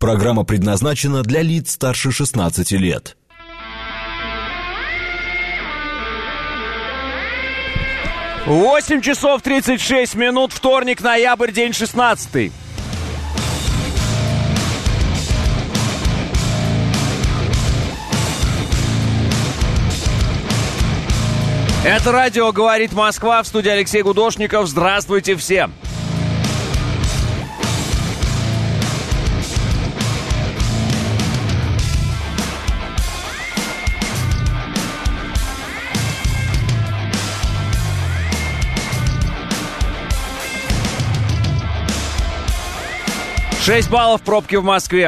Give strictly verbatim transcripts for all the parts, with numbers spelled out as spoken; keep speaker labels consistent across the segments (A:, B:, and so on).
A: Программа предназначена для лиц старше шестнадцати лет.
B: восемь часов тридцать шесть минут, вторник, ноябрь, день шестнадцатый. Это радио «Говорит Москва», в студии Алексей Гудошников. Здравствуйте всем! шесть баллов пробки в Москве.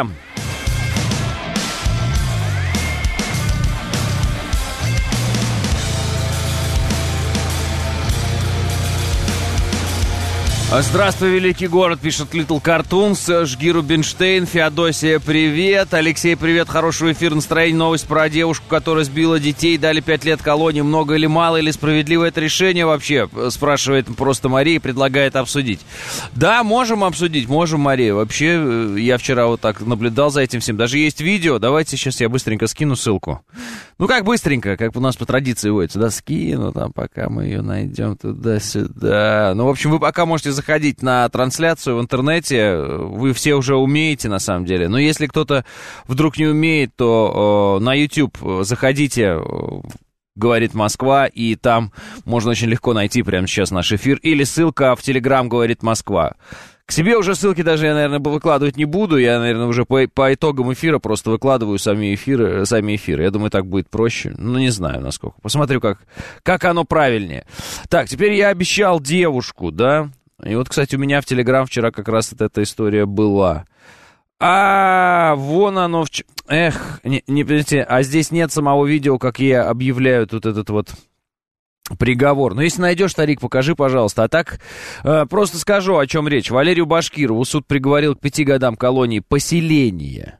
B: Здравствуй, великий город, пишет Little Cartoons. Жги Рубинштейн. Феодосия, привет. Алексей, привет. Хорошего эфира, настроения. Новость про девушку, которая сбила детей. Дали пять лет колонии. Много или мало, или справедливо это решение вообще? Спрашивает просто Мария, предлагает обсудить. Да, можем обсудить, можем, Мария. Вообще, я вчера вот так наблюдал за этим всем. Даже есть видео. Давайте сейчас я быстренько скину ссылку. Ну, как быстренько, как у нас по традиции водится. Да, скину там, пока мы ее найдем туда-сюда. Ну, в общем, вы пока можете заходить на трансляцию в интернете. Вы все уже умеете, на самом деле. Но если кто-то вдруг не умеет, то э, на YouTube заходите, э, «Говорит Москва», и там можно очень легко найти прямо сейчас наш эфир. Или ссылка в Telegram «Говорит Москва». К себе уже ссылки даже я, наверное, выкладывать не буду. Я, наверное, уже по, по итогам эфира просто выкладываю сами эфиры, сами эфиры. Я думаю, так будет проще. Ну, не знаю, насколько. Посмотрю, как, как оно правильнее. Так, теперь я обещал девушку, да? И вот, кстати, у меня в Телеграм вчера как раз вот эта история была. А, вон оно... В... Эх, не, не, подождите, а здесь нет самого видео, как я объявляю тут этот вот... приговор. Но если найдешь, Тарик, покажи, пожалуйста. А так, э, просто скажу, о чем речь. Валерию Башкирову суд приговорил к пяти годам колонии поселения.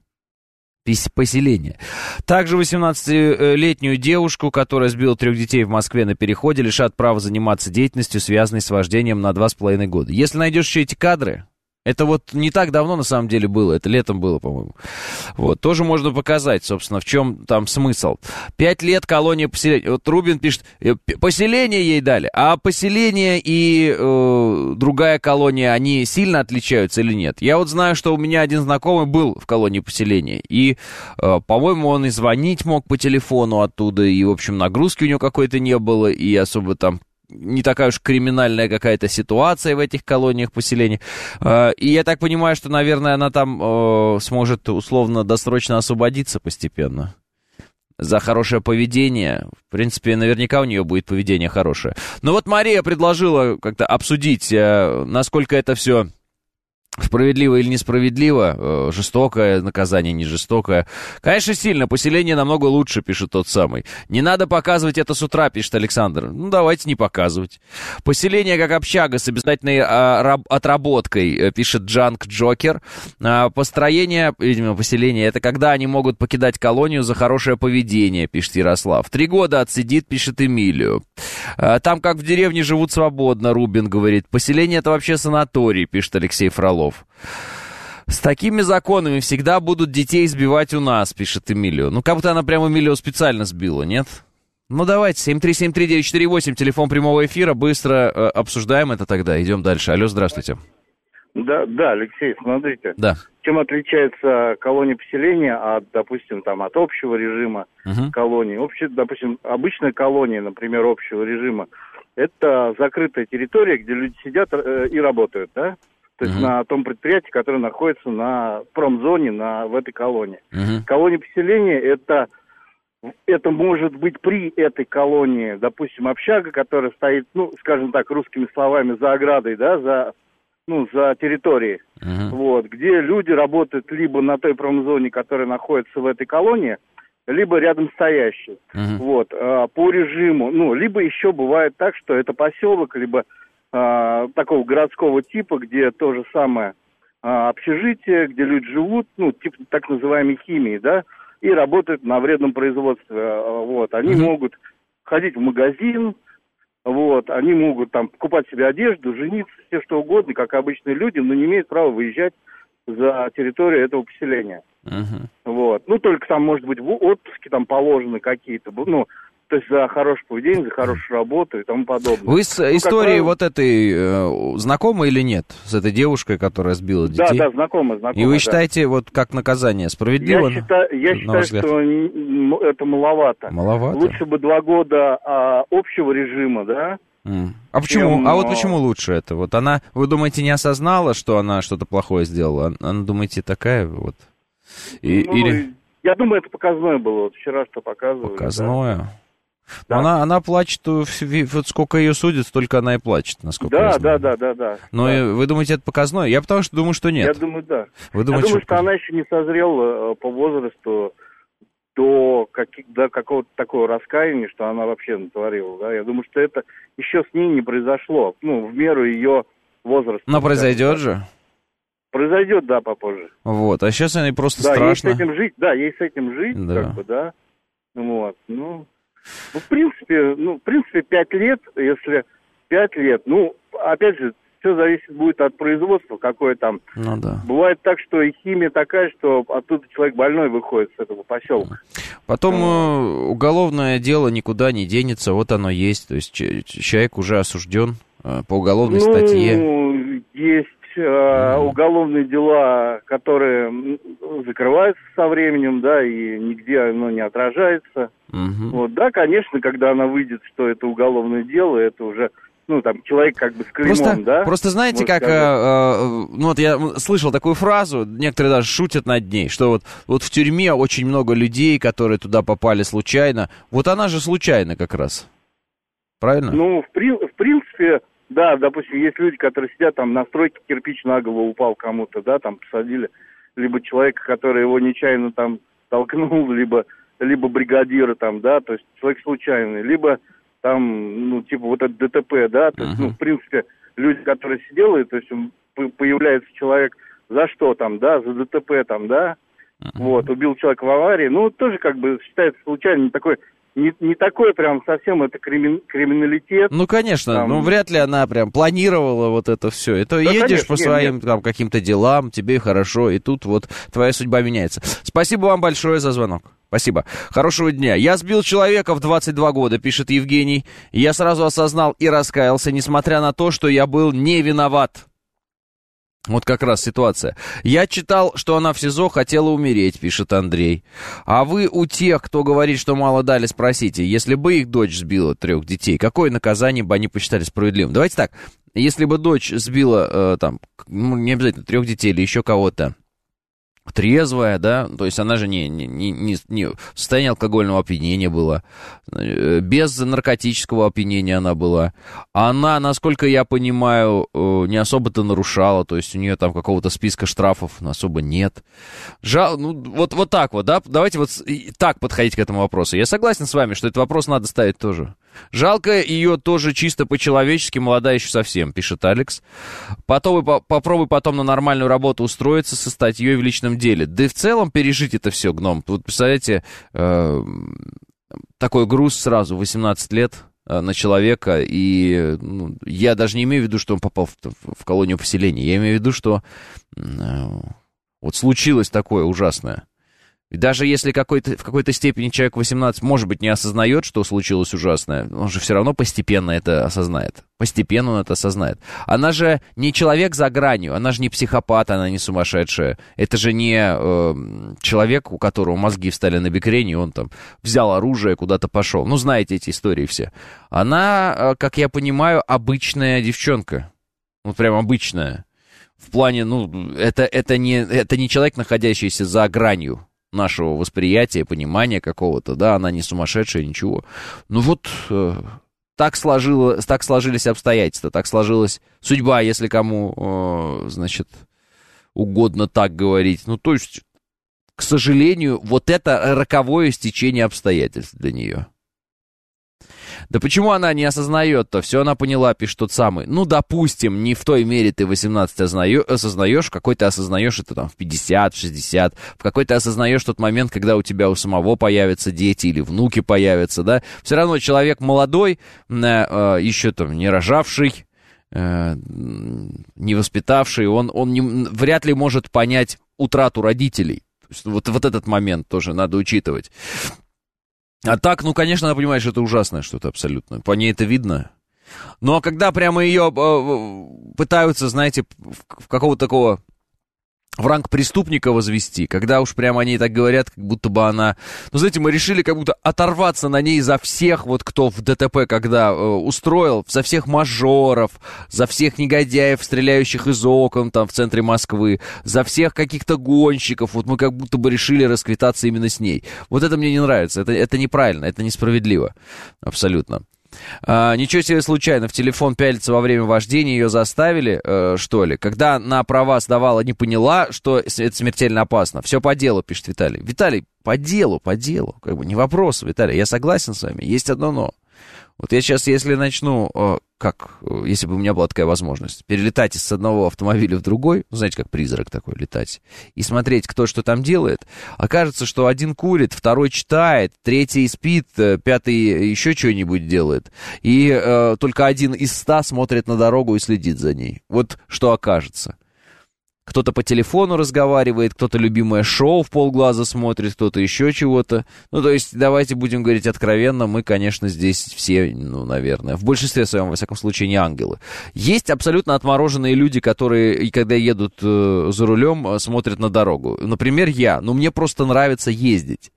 B: Поселение. Также восемнадцатилетнюю девушку, которая сбила трех детей в Москве на переходе, лишат права заниматься деятельностью, связанной с вождением, на два с половиной года. Если найдешь еще эти кадры... Это вот не так давно, на самом деле, было. Это летом было, по-моему. Вот. Тоже можно показать, собственно, в чем там смысл. Пять лет колония поселения. Вот Рубин пишет, поселение ей дали. А поселение и э, другая колония, они сильно отличаются или нет? Я вот знаю, что у меня один знакомый был в колонии поселения. И, э, по-моему, он и звонить мог по телефону оттуда. И, в общем, нагрузки у него какой-то не было. И особо там... не такая уж криминальная какая-то ситуация в этих колониях поселений. И я так понимаю, что, наверное, она там э, сможет условно-досрочно освободиться постепенно за хорошее поведение. В принципе, наверняка у нее будет поведение хорошее. Но вот Мария предложила как-то обсудить, э, насколько это все... справедливо или несправедливо, жестокое наказание, не жестокое. Конечно, сильно, поселение намного лучше, пишет тот самый. Не надо показывать это с утра, пишет Александр. Ну, давайте не показывать. Поселение как общага с обязательной а, раб, отработкой, пишет Джанк Джокер. А, построение, видимо, поселения, это когда они могут покидать колонию за хорошее поведение, пишет Ярослав. Три года отсидит, пишет Эмилию. А, там как в деревне живут свободно, Рубин говорит. Поселение это вообще санаторий, пишет Алексей Фролов. С такими законами всегда будут детей избивать у нас, пишет Эмилио. Ну, как будто она прямо Эмилио специально сбила, нет? Ну, давайте, семь три семь три девять четыре восемь, телефон прямого эфира. Быстро э, обсуждаем это тогда. Идем дальше. Алло, здравствуйте.
C: Да, да, Алексей, смотрите.
B: Да.
C: Чем отличается колония поселения от, допустим, там, от общего режима uh-huh. колонии? Общее, допустим, обычная колония, например, общего режима, это закрытая территория, где люди сидят э, и работают, да? То есть uh-huh. на том предприятии, которое находится на промзоне, на, в этой колонии. Uh-huh. Колония поселения это, это может быть при этой колонии, допустим, общага, которая стоит, ну, скажем так, русскими словами, за оградой, да, за, ну, за территорией. Uh-huh. Вот, где люди работают либо на той промзоне, которая находится в этой колонии, либо рядом стоящие. Uh-huh. Вот, а, по режиму, ну, либо еще бывает так, что это поселок, либо а, такого городского типа, где то же самое а, общежитие, где люди живут, ну, типа так называемой химии, да, и работают на вредном производстве. А, вот, они uh-huh. могут ходить в магазин, вот, они могут там покупать себе одежду, жениться, все что угодно, как обычные люди, но не имеют права выезжать за территорию этого поселения.
B: Uh-huh.
C: Вот. Ну, только там, может быть, в отпуске там положены какие-то, ну, то есть за хорошее поведение, за хорошую работу и тому подобное.
B: Вы с
C: ну,
B: историей
C: правило...
B: вот этой э, знакомы или нет? С этой девушкой, которая сбила детей?
C: Да, да, знакомы, знакомы.
B: И вы
C: да.
B: считаете, вот как наказание справедливо?
C: Я считаю, я считаю что это маловато.
B: Маловато?
C: Лучше бы два года а, общего режима, да?
B: Mm. А почему?
C: Чем,
B: а вот почему лучше это? Вот она, вы думаете, не осознала, что она что-то плохое сделала? Она, думаете, такая вот? И,
C: ну,
B: или...
C: Я думаю, это показное было. Вот вчера что показывали.
B: Показное?
C: Да.
B: Да. Она, она плачет, вот сколько ее судят, столько она и плачет, насколько
C: да,
B: я знаю.
C: Да, да, да, да.
B: Но
C: да.
B: вы думаете, это показное? Я потому что думаю, что нет.
C: Я думаю, да.
B: Вы думаете,
C: я думаю,
B: что,
C: что она еще не созрела по возрасту до, каких, до какого-то такого раскаяния, что она вообще натворила. Да? Я думаю, что это еще с ней не произошло. Ну, в меру ее возраста.
B: Но произойдет же.
C: Произойдет, да, попозже.
B: Вот, а сейчас ей просто
C: да,
B: страшно.
C: Да, ей с этим жить, да, ей с этим жить,
B: да.
C: как бы, да. Вот, ну... Ну, в принципе, ну, в принципе, пять лет, если пять лет, ну, опять же, все зависит будет от производства, какое там.
B: Ну, да.
C: Бывает так, что и химия такая, что оттуда человек больной выходит с этого поселка.
B: Потом ну, уголовное дело никуда не денется, вот оно есть, то есть человек уже осужден по уголовной
C: ну,
B: статье.
C: Есть э, уголовные дела, которые закрываются со временем, да, и нигде оно не отражается.
B: Угу. Вот,
C: да, конечно, когда она выйдет, что это уголовное дело, это уже, ну, там, человек как бы с клеймом,
B: просто,
C: да?
B: Просто знаете, как, э, э, ну, вот я слышал такую фразу, некоторые даже шутят над ней, что вот, вот в тюрьме очень много людей, которые туда попали случайно, вот она же случайно как раз, правильно?
C: Ну, в, при, в принципе, да, допустим, есть люди, которые сидят там на стройке, кирпич на голову упал кому-то, да, там посадили, либо человека, который его нечаянно там толкнул, либо... либо бригадира там, да, то есть человек случайный, либо там, ну, типа вот это ДТП, да, то есть, uh-huh. ну, в принципе, люди, которые сидели, то есть появляется человек за что там, да, за ДТП там, да, uh-huh. вот, убил человека в аварии, ну, тоже как бы считается случайно, не такой, не, не такой прям совсем это кримин, криминалитет.
B: Ну, конечно, там... ну, вряд ли она прям планировала вот это все. Это да, едешь конечно, по нет, своим нет. Там, каким-то делам, тебе хорошо, и тут вот твоя судьба меняется. Спасибо вам большое за звонок. Спасибо. Хорошего дня. Я сбил человека в двадцать два года, пишет Евгений. Я сразу осознал и раскаялся, несмотря на то, что я был не виноват. Вот как раз ситуация. Я читал, что она в СИЗО хотела умереть, пишет Андрей. А вы у тех, кто говорит, что мало дали, спросите, если бы их дочь сбила трех детей, какое наказание бы они посчитали справедливым? Давайте так, если бы дочь сбила, э, там, ну, не обязательно трех детей или еще кого-то, трезвая, да, то есть она же не, не, не, не в состоянии алкогольного опьянения была, без наркотического опьянения она была. Она, насколько я понимаю, не особо-то нарушала, то есть у нее там какого-то списка штрафов особо нет. Жал, ну, вот, вот так вот, да, давайте вот так подходить к этому вопросу. Я согласен с вами, что этот вопрос надо ставить тоже. Жалко ее тоже чисто по-человечески, молодая еще совсем, пишет Алекс. Потом, попробуй потом на нормальную работу устроиться со статьей в личном деле. Да и в целом пережить это все, гном. Вот, представляете, э, такой груз сразу, восемнадцать лет э, на человека. И ну, я даже не имею в виду, что он попал в, в колонию поселения. Я имею в виду, что э, вот случилось такое ужасное. И даже если какой-то, в какой-то степени человек восемнадцать, может быть, не осознает, что случилось ужасное, он же все равно постепенно это осознает. Постепенно он это осознает. Она же не человек за гранью, она же не психопат, она не сумасшедшая. Это же не э, человек, у которого мозги встали на бекрень, и он там взял оружие, куда-то пошел. Ну, знаете эти истории все. Она, э, как я понимаю, обычная девчонка. Вот прям обычная. В плане, ну, это, это, не, это не человек, находящийся за гранью нашего восприятия, понимания какого-то, да, она не сумасшедшая, ничего. Ну вот э, так, сложило, так сложились обстоятельства, так сложилась судьба, если кому, э, значит, угодно так говорить. Ну, то есть, к сожалению, вот это роковое стечение обстоятельств для нее. Да почему она не осознает-то? Все она поняла, пишет тот самый. Ну, допустим, не в той мере ты восемнадцать осознаешь, в какой ты осознаешь это там в пятьдесят, в шестьдесят, в какой ты осознаешь тот момент, когда у тебя у самого появятся дети или внуки появятся, да? Все равно человек молодой, э, еще там не рожавший, э, не воспитавший, он, он не, вряд ли может понять утрату родителей. То есть вот, вот этот момент тоже надо учитывать. А так, ну, конечно, она понимает, что это ужасное что-то абсолютно. По ней это видно. Но когда прямо ее э, пытаются, знаете, в, в какого-то такого... в ранг преступника возвести, когда уж прямо они так говорят, как будто бы она... Ну, знаете, мы решили как будто оторваться на ней за всех, вот кто в ДТП когда э, устроил, за всех мажоров, за всех негодяев, стреляющих из окон там в центре Москвы, за всех каких-то гонщиков. Вот мы как будто бы решили расквитаться именно с ней. Вот это мне не нравится, это, это неправильно, это несправедливо. Абсолютно. А, ничего себе, случайно в телефон пялиться во время вождения ее заставили, э, что ли? Когда на права сдавала, не поняла, что это смертельно опасно. Все по делу, пишет Виталий. Виталий, по делу, по делу. Как бы не вопрос, Виталий, я согласен с вами. Есть одно но. Вот я сейчас, если начну, э, как, э, если бы у меня была такая возможность, перелетать из одного автомобиля в другой, ну, знаете, как призрак такой летать, и смотреть, кто что там делает, окажется, что один курит, второй читает, третий спит, пятый еще что-нибудь делает, и э, только один из ста смотрит на дорогу и следит за ней. Вот что окажется. Кто-то по телефону разговаривает, кто-то любимое шоу в полглаза смотрит, кто-то еще чего-то. Ну, то есть, давайте будем говорить откровенно, мы, конечно, здесь все, ну, наверное, в большинстве своем, во всяком случае, не ангелы. Есть абсолютно отмороженные люди, которые, когда едут э, за рулем, смотрят на дорогу. Например, я. Ну, мне просто нравится ездить.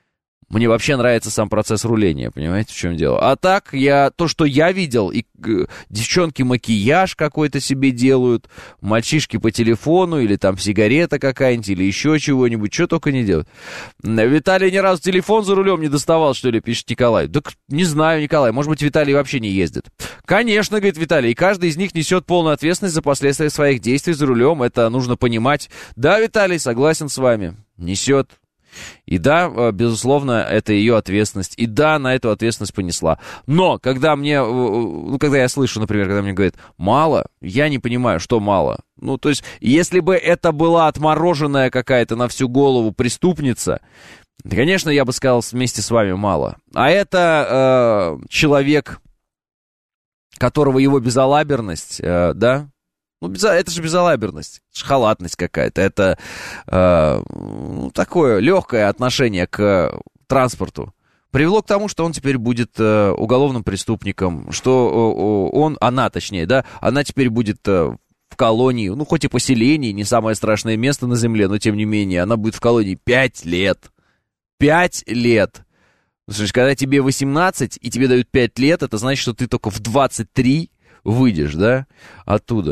B: Мне вообще нравится сам процесс руления, понимаете, в чем дело. А так, я, то, что я видел, и э, девчонки макияж какой-то себе делают, мальчишки по телефону, или там сигарета какая-нибудь, или еще чего-нибудь, что только не делают. Виталий ни разу телефон за рулем не доставал, что ли, пишет Николай. Так не знаю, Николай, может быть, Виталий вообще не ездит. Конечно, говорит Виталий, и каждый из них несет полную ответственность за последствия своих действий за рулем, это нужно понимать. Да, Виталий, согласен с вами, несет. И да, безусловно, это ее ответственность. И да, на эту ответственность понесла. Но, когда мне, ну, когда я слышу, например, когда мне говорят «мало», я не понимаю, что мало. Ну, то есть, если бы это была отмороженная какая-то на всю голову преступница, конечно, я бы сказал вместе с вами «мало». А это э, человек, которого его безалаберность, э, да, ну, это же безалаберность, это же халатность какая-то, это э, ну, такое легкое отношение к транспорту привело к тому, что он теперь будет э, уголовным преступником, что э, он, она точнее, да, она теперь будет э, в колонии, ну, хоть и поселении, не самое страшное место на земле, но тем не менее, она будет в колонии пять лет. Пять лет. Слушай, когда тебе восемнадцать и тебе дают пять лет, это значит, что ты только в двадцать три выйдешь, да, оттуда.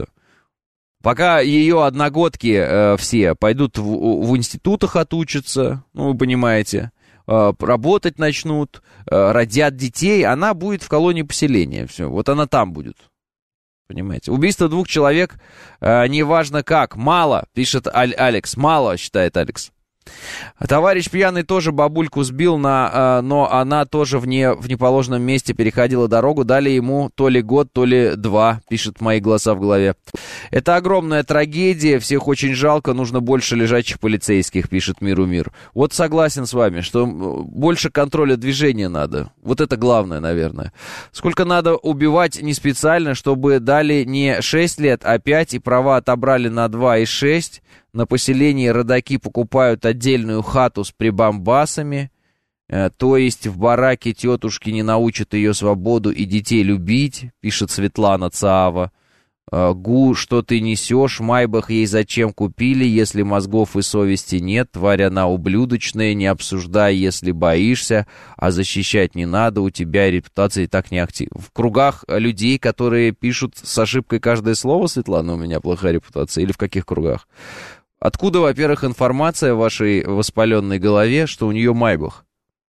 B: Пока ее одногодки э, все пойдут в, в институтах отучатся, ну, вы понимаете, э, работать начнут, э, родят детей, она будет в колонии поселения, все, вот она там будет, понимаете. Убийство двух человек, э, неважно как, мало, пишет Аль- Алекс, мало, считает Алекс. Товарищ пьяный тоже бабульку сбил, на, э, но она тоже в, не, в неположенном месте переходила дорогу. Дали ему то ли год, то ли два, пишет «Мои голоса в голове». Это огромная трагедия, всех очень жалко, нужно больше лежачих полицейских, пишет «Миру мир». Вот согласен с вами, что больше контроля движения надо. Вот это главное, наверное. Сколько надо убивать не специально, чтобы дали не шесть лет, а пять, и права отобрали на два и шесть. На поселении родаки покупают отдельную хату с прибамбасами, э, то есть в бараке тетушки не научат ее свободу и детей любить, пишет Светлана Цаава. Э, Гу, что ты несешь, Майбах ей зачем купили, если мозгов и совести нет, тварь она ублюдочная, не обсуждай, если боишься, а защищать не надо, у тебя репутация и так не активна. В кругах людей, которые пишут с ошибкой каждое слово, Светлана, у меня плохая репутация, или в каких кругах? Откуда, во-первых, информация в вашей воспаленной голове, что у нее Майбах?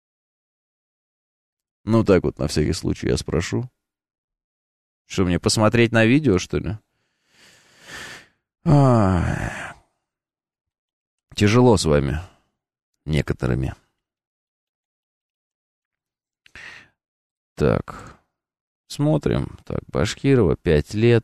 B: Ну, так вот, на всякий случай я спрошу. Что, мне посмотреть на видео, что ли? А-а-а. Тяжело с вами. Некоторыми. Так. Смотрим. Так, Башкирова, пять лет.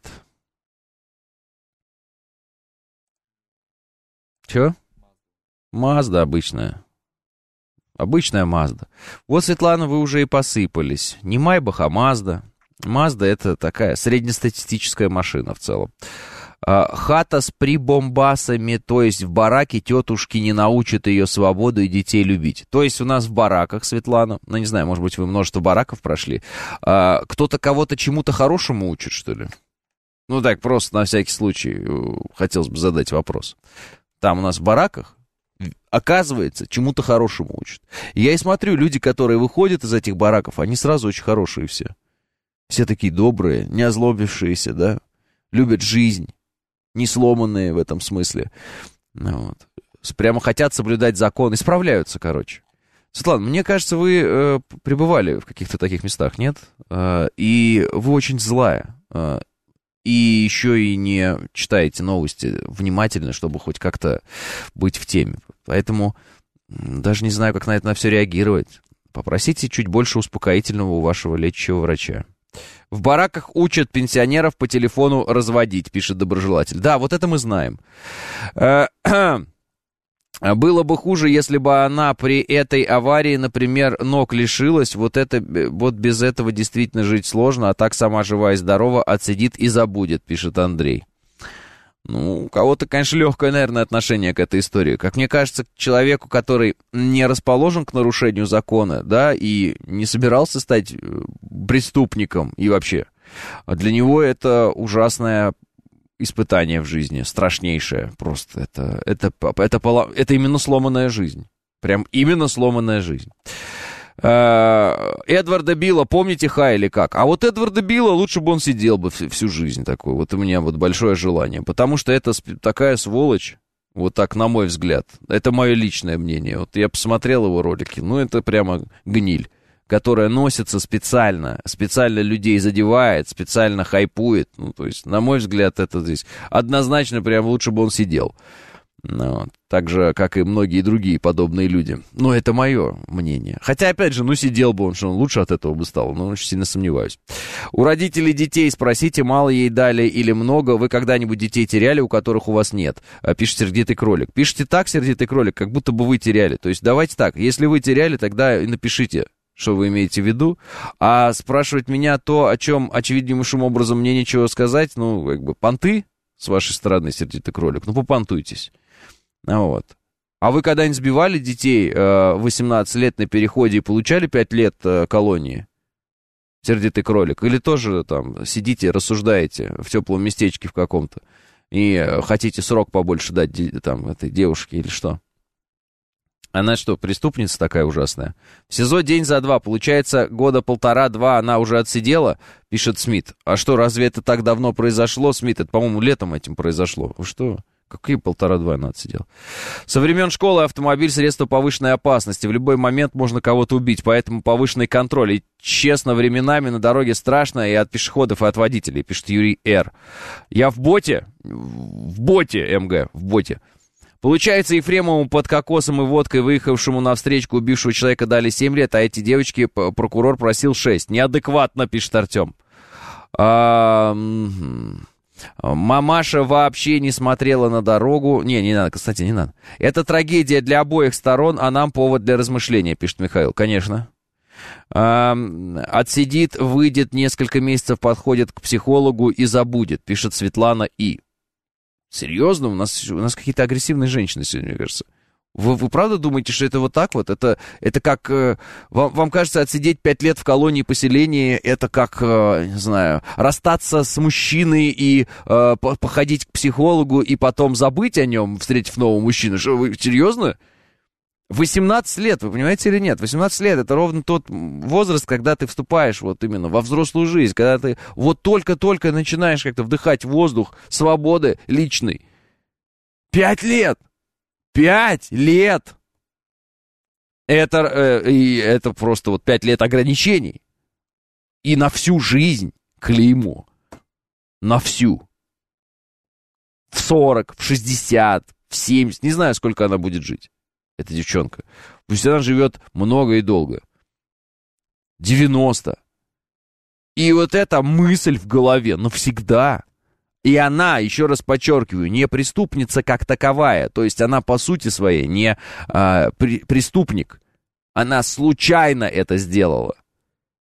B: Чё? Мазда обычная. Обычная Мазда. Вот, Светлана, вы уже и посыпались. Не Майбах, а Мазда. Мазда — это такая среднестатистическая машина в целом. Хата с прибомбасами, то есть в бараке тетушки не научат ее свободу и детей любить. То есть у нас в бараках, Светлана, ну не знаю, может быть, вы множество бараков прошли, кто-то кого-то чему-то хорошему учит, что ли? Ну так, просто на всякий случай хотелось бы задать вопрос. Там у нас в бараках, оказывается, чему-то хорошему учат. И я и смотрю, люди, которые выходят из этих бараков, они сразу очень хорошие все. Все такие добрые, не озлобившиеся, да, любят жизнь. Не сломанные в этом смысле. Ну, вот. Прямо хотят соблюдать закон. Исправляются, короче. Светлана, мне кажется, вы э, пребывали в каких-то таких местах, нет? Э, и вы очень злая. Э, и еще и не читаете новости внимательно, чтобы хоть как-то быть в теме. Поэтому даже не знаю, как на это на все реагировать. Попросите чуть больше успокоительного у вашего лечащего врача. В бараках учат пенсионеров по телефону разводить, пишет доброжелатель. Да, вот это мы знаем. Было бы хуже, если бы она при этой аварии, например, ног лишилась. Вот, это, вот без этого действительно жить сложно, а так сама жива и здорова отсидит и забудет, пишет Андрей. Ну, у кого-то, конечно, легкое, наверное, отношение к этой истории. Как мне кажется, к человеку, который не расположен к нарушению закона, да, и не собирался стать преступником и вообще, для него это ужасное испытание в жизни, страшнейшее просто. Это, это, это, это, это именно сломанная жизнь. Прям именно сломанная жизнь. Эдварда Билла, помните Хай или как? А вот Эдварда Билла лучше бы он сидел бы всю жизнь такой. Вот у меня вот большое желание. Потому что это такая сволочь, вот так, на мой взгляд. Это мое личное мнение. Вот я посмотрел его ролики. Ну, это прямо гниль, которая носится специально, специально людей задевает, специально хайпует. Ну, то есть, на мой взгляд, это здесь однозначно прям лучше бы он сидел. Ну, вот. Так же, как и многие другие подобные люди. Но это мое мнение. Хотя, опять же, ну, сидел бы он, что он лучше от этого бы стал. Но очень сильно сомневаюсь. У родителей детей спросите, мало ей дали или много. Вы когда-нибудь детей теряли, у которых у вас нет? Пишет сердитый кролик. Пишите так, сердитый кролик, как будто бы вы теряли. То есть давайте так, если вы теряли, тогда и напишите, что вы имеете в виду. А спрашивать меня то, о чем очевиднейшим образом мне нечего сказать, ну, как бы, понты с вашей стороны, сердитый кролик, ну, попонтуйтесь. Вот. А вы когда-нибудь сбивали детей э, восемнадцать лет на переходе и получали пять лет э, колонии? Сердитый кролик. Или тоже там сидите, рассуждаете в теплом местечке в каком-то и э, хотите срок побольше дать там, этой девушке или что? Она что, преступница такая ужасная? В СИЗО день за два. Получается, года полтора-два она уже отсидела, пишет Смит. А что, разве это так давно произошло, Смит? Это, по-моему, летом этим произошло. Вы что? Какие полтора-два она отсидела? Со времен школы автомобиль — средство повышенной опасности. В любой момент можно кого-то убить, поэтому повышенный контроль. И, честно, временами на дороге страшно и от пешеходов, и от водителей, пишет Юрий Р. Я в боте, в боте, МГ, в боте. Получается, Ефремову под кокосом и водкой, выехавшему навстречу убившего человека, дали семь лет, а эти девочки прокурор просил шесть. Неадекватно, пишет Артем. А... Мамаша вообще не смотрела на дорогу. Не, не надо, кстати, не надо. Это трагедия для обоих сторон, а нам повод для размышления, пишет Михаил. Конечно. А, отсидит, выйдет, несколько месяцев подходит к психологу и забудет, пишет Светлана И. Серьезно? У нас, у нас какие-то агрессивные женщины сегодня, мне кажется. Вы, вы правда думаете, что это вот так вот? Это, это как... Э, вам, вам кажется, отсидеть пять лет в колонии поселения, это как, э, не знаю, расстаться с мужчиной и э, походить к психологу и потом забыть о нем, встретив нового мужчину? Что, вы серьезно? восемнадцать лет, вы понимаете или нет? восемнадцать лет — это ровно тот возраст, когда ты вступаешь вот именно во взрослую жизнь, когда ты вот только-только начинаешь как-то вдыхать воздух свободы личной. Пять лет! Пять лет! Это, э, и это просто вот пять лет ограничений. И на всю жизнь клеймо. На всю. В сорок, в шестьдесят, в семьдесят. Не знаю, сколько она будет жить, эта девчонка. Пусть она живет много и долго. девяносто. И вот эта мысль в голове навсегда. И она, еще раз подчеркиваю, не преступница как таковая. То есть она по сути своей не а, при, преступник. Она случайно это сделала.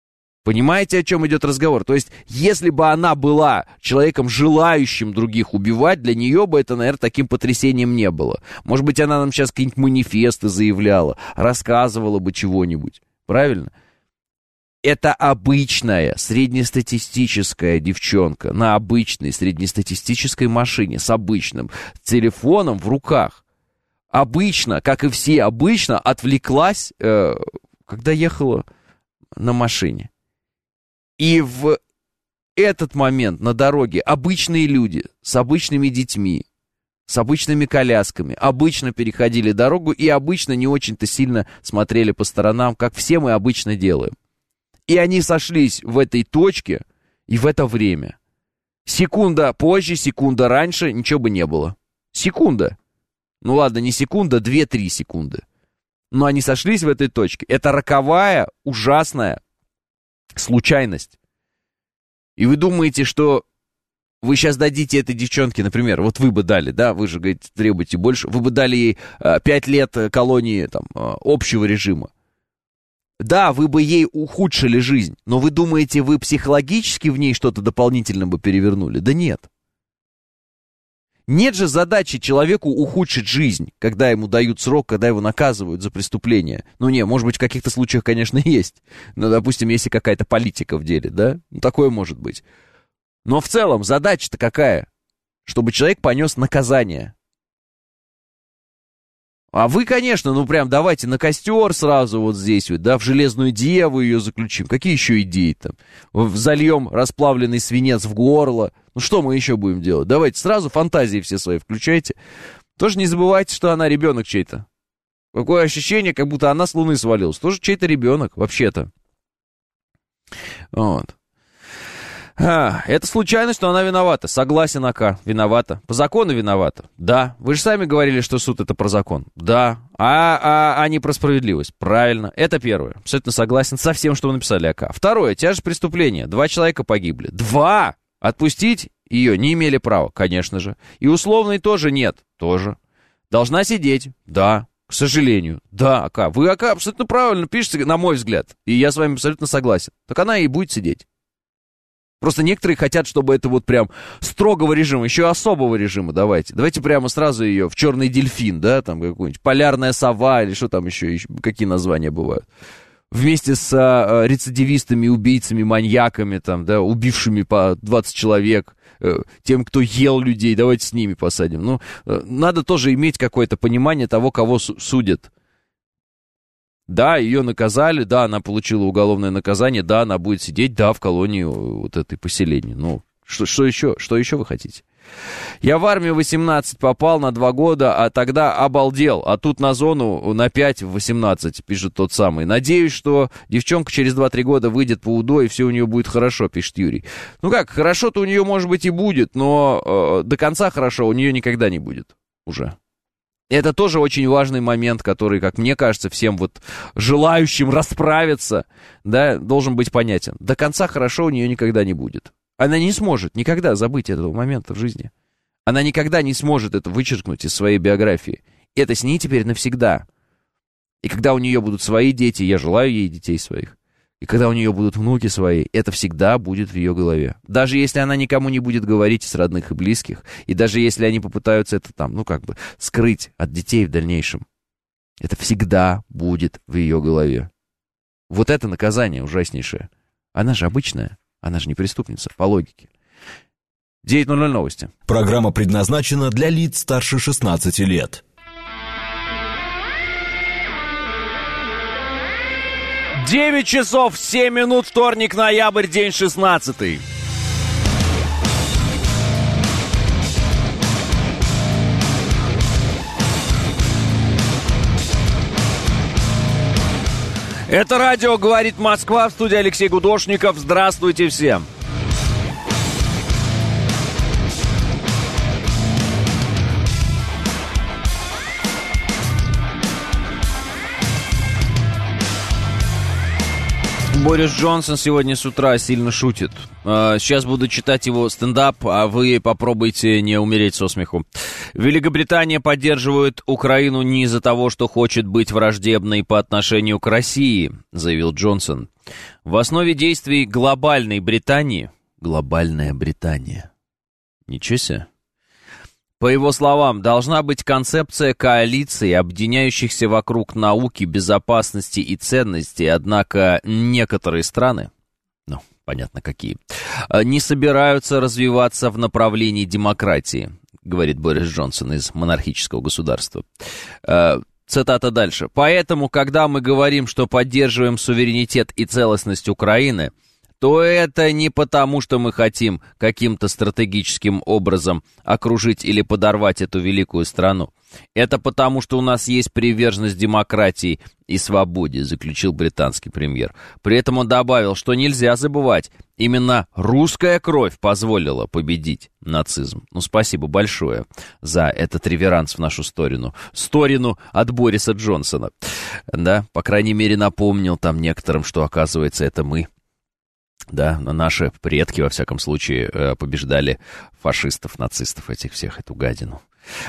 B: Понимаете, о чем идет разговор? То есть, если бы она была человеком, желающим других убивать, для нее бы это, наверное, таким потрясением не было. Может быть, она нам сейчас какие-нибудь манифесты заявляла, рассказывала бы чего-нибудь. Правильно? Это обычная среднестатистическая девчонка на обычной среднестатистической машине с обычным телефоном в руках. Обычно, как и все обычно, отвлеклась, э, когда ехала на машине. И в этот момент на дороге обычные люди с обычными детьми, с обычными колясками обычно переходили дорогу и обычно не очень-то сильно смотрели по сторонам, как все мы обычно делаем. И они сошлись в этой точке и в это время. Секунда позже, секунда раньше, ничего бы не было. Секунда. Ну ладно, не секунда, две-три секунды. Но они сошлись в этой точке. Это роковая, ужасная случайность. И вы думаете, что вы сейчас дадите этой девчонке, например, вот вы бы дали, да, вы же, говорите, требуете больше, вы бы дали ей пять лет колонии там, общего режима. Да, вы бы ей ухудшили жизнь, но вы думаете, вы психологически в ней что-то дополнительно бы перевернули? Да нет. Нет же задачи человеку ухудшить жизнь, когда ему дают срок, когда его наказывают за преступление. Ну не, может быть, в каких-то случаях, конечно, есть. Но, допустим, если какая-то политика в деле, да? Ну, такое может быть. Но в целом задача-то какая? Чтобы человек понес наказание. А вы, конечно, ну прям давайте на костер сразу вот здесь вот, да, в железную деву ее заключим. Какие еще идеи там? Зальем расплавленный свинец в горло. Ну что мы еще будем делать? Давайте сразу фантазии все свои включайте. Тоже не забывайте, что она ребенок чей-то. Какое ощущение, как будто она с Луны свалилась. Тоже чей-то ребенок, вообще-то. Вот. А, это случайность, что она виновата. Согласен, АК, виновата. По закону виновата. Да. Вы же сами говорили, что суд это про закон. Да. А, а, а не про справедливость. Правильно. Это первое. Абсолютно согласен со всем, что вы написали, АК. Второе. Тяжесть преступления. Два человека погибли. Два! Отпустить ее не имели права, конечно же. И условной тоже нет. Тоже. Должна сидеть. Да. К сожалению. Да, АК. Вы, АК, абсолютно правильно пишете, на мой взгляд. И я с вами абсолютно согласен. Так она и будет сидеть. Просто некоторые хотят, чтобы это вот прям строгого режима, еще особого режима давайте. Давайте прямо сразу ее в черный дельфин, да, там какой-нибудь полярная сова или что там еще, еще какие названия бывают. Вместе с а, рецидивистами, убийцами, маньяками, там, да, убившими по двадцать человек, э, тем, кто ел людей, давайте с ними посадим. Ну, э, надо тоже иметь какое-то понимание того, кого су- судят. Да, ее наказали, да, она получила уголовное наказание, да, она будет сидеть, да, в колонии вот этой поселения. Ну, что, что еще? Что еще вы хотите? Я в армию восемнадцать попал на два года, а тогда обалдел. А тут на зону на пять в восемнадцать, пишет тот самый. Надеюсь, что девчонка через два-три года выйдет по УДО, и все у нее будет хорошо, пишет Юрий. Ну как, хорошо-то у нее, может быть, и будет, но э, до конца хорошо у нее никогда не будет уже. Это тоже очень важный момент, который, как мне кажется, всем вот желающим расправиться, да, должен быть понятен. До конца хорошо у нее никогда не будет. Она не сможет никогда забыть этого момента в жизни. Она никогда не сможет это вычеркнуть из своей биографии. Это с ней теперь навсегда. И когда у нее будут свои дети, я желаю ей детей своих, и когда у нее будут внуки свои, это всегда будет в ее голове. Даже если она никому не будет говорить из родных и близких, и даже если они попытаются это там, ну как бы, скрыть от детей в дальнейшем, это всегда будет в ее голове. Вот это наказание ужаснейшее. Она же обычная, она же не преступница, по логике. девять ноль ноль новости.
A: Программа предназначена для лиц старше шестнадцати лет.
B: девять часов семь минут, вторник, ноябрь, день шестнадцатый. Это радио «Говорит Москва», в студии Алексей Гудошников. Здравствуйте всем. Борис Джонсон сегодня с утра сильно шутит. Сейчас буду читать его стендап, а вы попробуйте не умереть со смеху. Великобритания поддерживает Украину не из-за того, что хочет быть враждебной по отношению к России, заявил Джонсон. В основе действий глобальной Британии... Глобальная Британия. Ничего себе. По его словам, должна быть концепция коалиции, объединяющихся вокруг науки, безопасности и ценностей, однако некоторые страны, ну, понятно какие, не собираются развиваться в направлении демократии, говорит Борис Джонсон из монархического государства. Цитата дальше. «Поэтому, когда мы говорим, что поддерживаем суверенитет и целостность Украины, то это не потому, что мы хотим каким-то стратегическим образом окружить или подорвать эту великую страну. Это потому, что у нас есть приверженность демократии и свободе», заключил британский премьер. При этом он добавил, что нельзя забывать, именно русская кровь позволила победить нацизм. Ну, спасибо большое за этот реверанс в нашу сторону. Сторину от Бориса Джонсона. Да, по крайней мере, напомнил там некоторым, что, оказывается, это мы. Да, наши предки, во всяком случае, побеждали фашистов, нацистов, этих всех, эту гадину.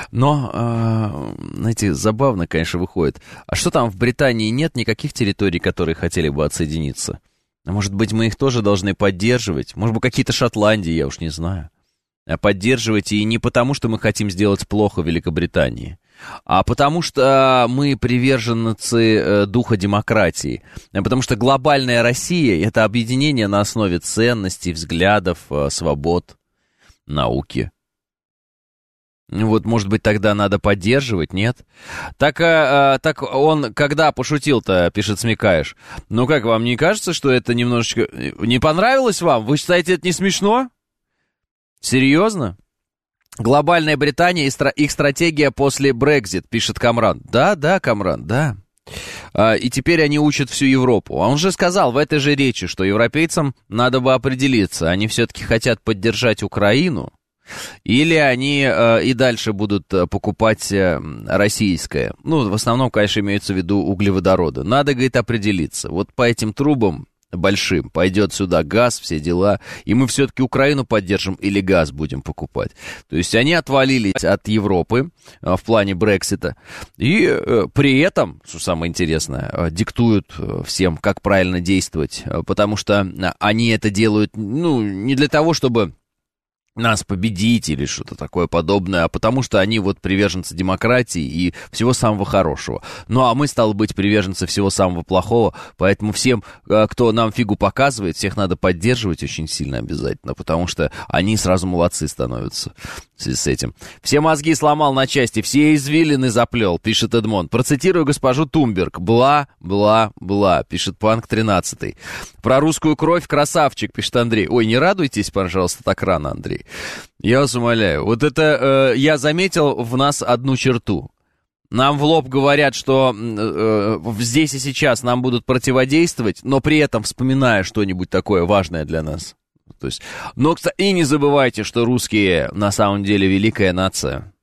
B: Но, знаете, забавно, конечно, выходит. А что там, в Британии нет никаких территорий, которые хотели бы отсоединиться? А может быть, мы их тоже должны поддерживать? Может быть, какие-то Шотландии, я уж не знаю. А поддерживать и не потому, что мы хотим сделать плохо Великобритании, а потому что мы приверженцы духа демократии. Потому что глобальная Россия — это объединение на основе ценностей, взглядов, свобод, науки. Вот, может быть, тогда надо поддерживать, нет? Так, а, так он когда пошутил-то, пишет Смекаешь. Ну как, вам не кажется, что это немножечко... Не понравилось вам? Вы считаете, это не смешно? Серьезно? Глобальная Британия и стра- их стратегия после Брексит, пишет Камран. Да, да, Камран, да. А, и теперь они учат всю Европу. А он же сказал в этой же речи, что европейцам надо бы определиться, они все-таки хотят поддержать Украину, или они э, и дальше будут покупать э, российское. Ну, в основном, конечно, имеются в виду углеводороды. Надо, говорит, определиться. Вот по этим трубам большим пойдет сюда газ, все дела, и мы все-таки Украину поддержим или газ будем покупать. То есть они отвалились от Европы а, в плане Брексита, и а, при этом, что самое интересное, а, диктуют а, всем, как правильно действовать, а, потому что а, они это делают, ну, не для того, чтобы нас победить или что-то такое подобное, а потому что они вот приверженцы демократии и всего самого хорошего. Ну, а мы, стало быть, приверженцы всего самого плохого, поэтому всем, кто нам фигу показывает, всех надо поддерживать очень сильно обязательно, потому что они сразу молодцы становятся в связи с этим. «Все мозги сломал на части, все извилины заплел», пишет Эдмонд. Процитирую госпожу Тумберг. «Бла, бла, бла», пишет Панк тринадцатый. «Про русскую кровь красавчик», пишет Андрей. Ой, не радуйтесь, пожалуйста, так рано, Андрей. Я вас умоляю. Вот это э, я заметил в нас одну черту. Нам в лоб говорят, что э, здесь и сейчас нам будут противодействовать, но при этом вспоминая что-нибудь такое важное для нас. То есть, но, кстати, и не забывайте, что русские на самом деле великая нация.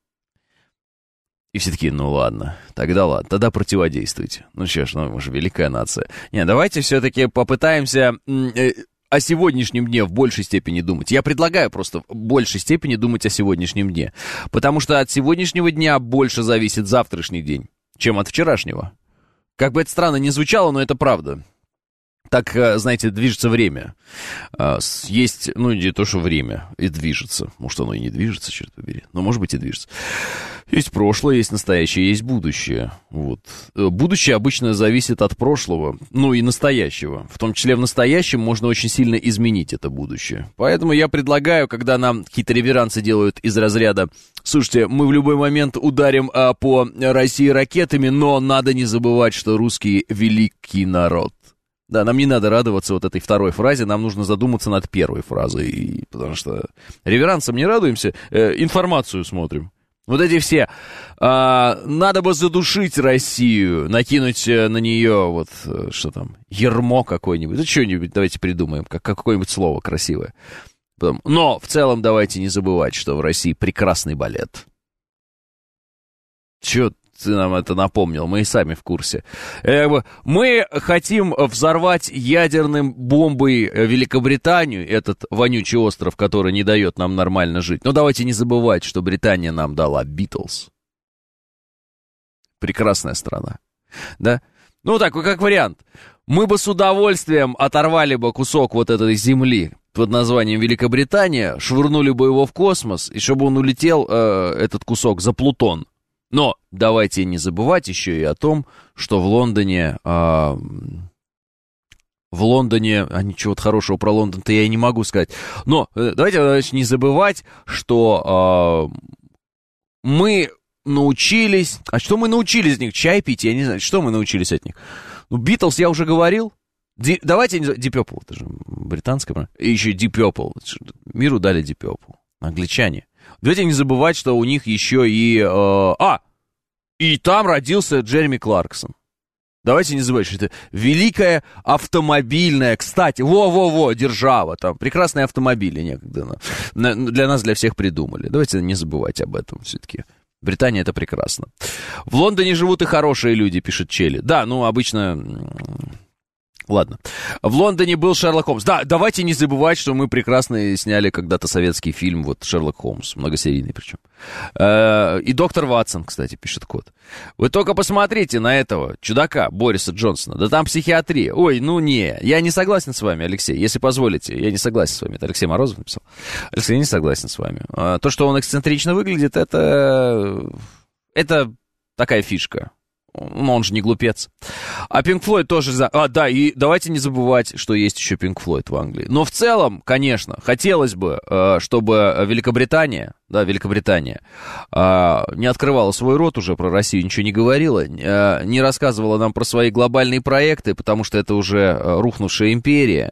B: И все такие, ну ладно, тогда ладно, тогда противодействуйте. Ну что ж, ну мы же великая нация. Не, давайте все-таки попытаемся... Э, о сегодняшнем дне в большей степени думать. Я предлагаю просто в большей степени думать о сегодняшнем дне. Потому что от сегодняшнего дня больше зависит завтрашний день, чем от вчерашнего. Как бы это странно ни звучало, но это правда. Так, знаете, движется время. Есть, ну, не то, что время, и движется. Может, оно и не движется, черт побери. Но, может быть, и движется. Есть прошлое, есть настоящее, есть будущее. Вот. Будущее обычно зависит от прошлого, ну, и настоящего. В том числе в настоящем можно очень сильно изменить это будущее. Поэтому я предлагаю, когда нам какие-то реверансы делают из разряда: слушайте, мы в любой момент ударим а, по России ракетами, но надо не забывать, что русские великий народ. Да, нам не надо радоваться вот этой второй фразе, нам нужно задуматься над первой фразой, и, потому что реверансом не радуемся, э, информацию смотрим. Вот эти все, а, надо бы задушить Россию, накинуть на нее вот, что там, ярмо какое-нибудь, ну что-нибудь давайте придумаем, как, какое-нибудь слово красивое. Потом, но в целом давайте не забывать, что в России прекрасный балет. Че, ты нам это напомнил, мы и сами в курсе. Мы хотим взорвать ядерным бомбой Великобританию, этот вонючий остров, который не дает нам нормально жить. Но давайте не забывать, что Британия нам дала Битлз. Прекрасная страна, да? Ну, так, как вариант. Мы бы с удовольствием оторвали бы кусок вот этой земли под названием Великобритания, швырнули бы его в космос, и чтобы он улетел, э, этот кусок, за Плутон. Но давайте не забывать еще и о том, что в Лондоне... Э, в Лондоне... А ничего хорошего про Лондон-то я и не могу сказать. Но э, давайте значит, не забывать, что э, мы научились... А что мы научились от них? Чай пить? Я не знаю, что мы научились от них. Ну, Битлз я уже говорил. Ди, давайте, Deep Purple, это же британская, и еще Deep Purple. Миру дали Deep Purple. Англичане. Давайте не забывать, что у них еще и... Э, а! И там родился Джереми Кларксон. Давайте не забывать, что это великая автомобильная, кстати, во-во-во, держава, там прекрасные автомобили некогда на, на, для нас, для всех придумали. Давайте не забывать об этом все-таки. Британия — это прекрасно. В Лондоне живут и хорошие люди, пишет Челли. Да, ну, обычно... Ладно. В Лондоне был Шерлок Холмс. Да, давайте не забывать, что мы прекрасно сняли когда-то советский фильм, вот, Шерлок Холмс, многосерийный причем. Э-э- и доктор Ватсон, кстати, пишет кот. Вы только посмотрите на этого чудака Бориса Джонсона. Да там психиатрия. Ой, ну не, я не согласен с вами, Алексей. Если позволите, я не согласен с вами. Это Алексей Морозов написал. Алексей, я не согласен с вами. А, то, что он эксцентрично выглядит, это... Это такая фишка. Ну, он же не глупец. А Pink Floyd тоже... За... А, да, и давайте не забывать, что есть еще Pink Floyd в Англии. Но в целом, конечно, хотелось бы, чтобы Великобритания, да, Великобритания, не открывала свой рот уже про Россию, ничего не говорила, не рассказывала нам про свои глобальные проекты, потому что это уже рухнувшая империя,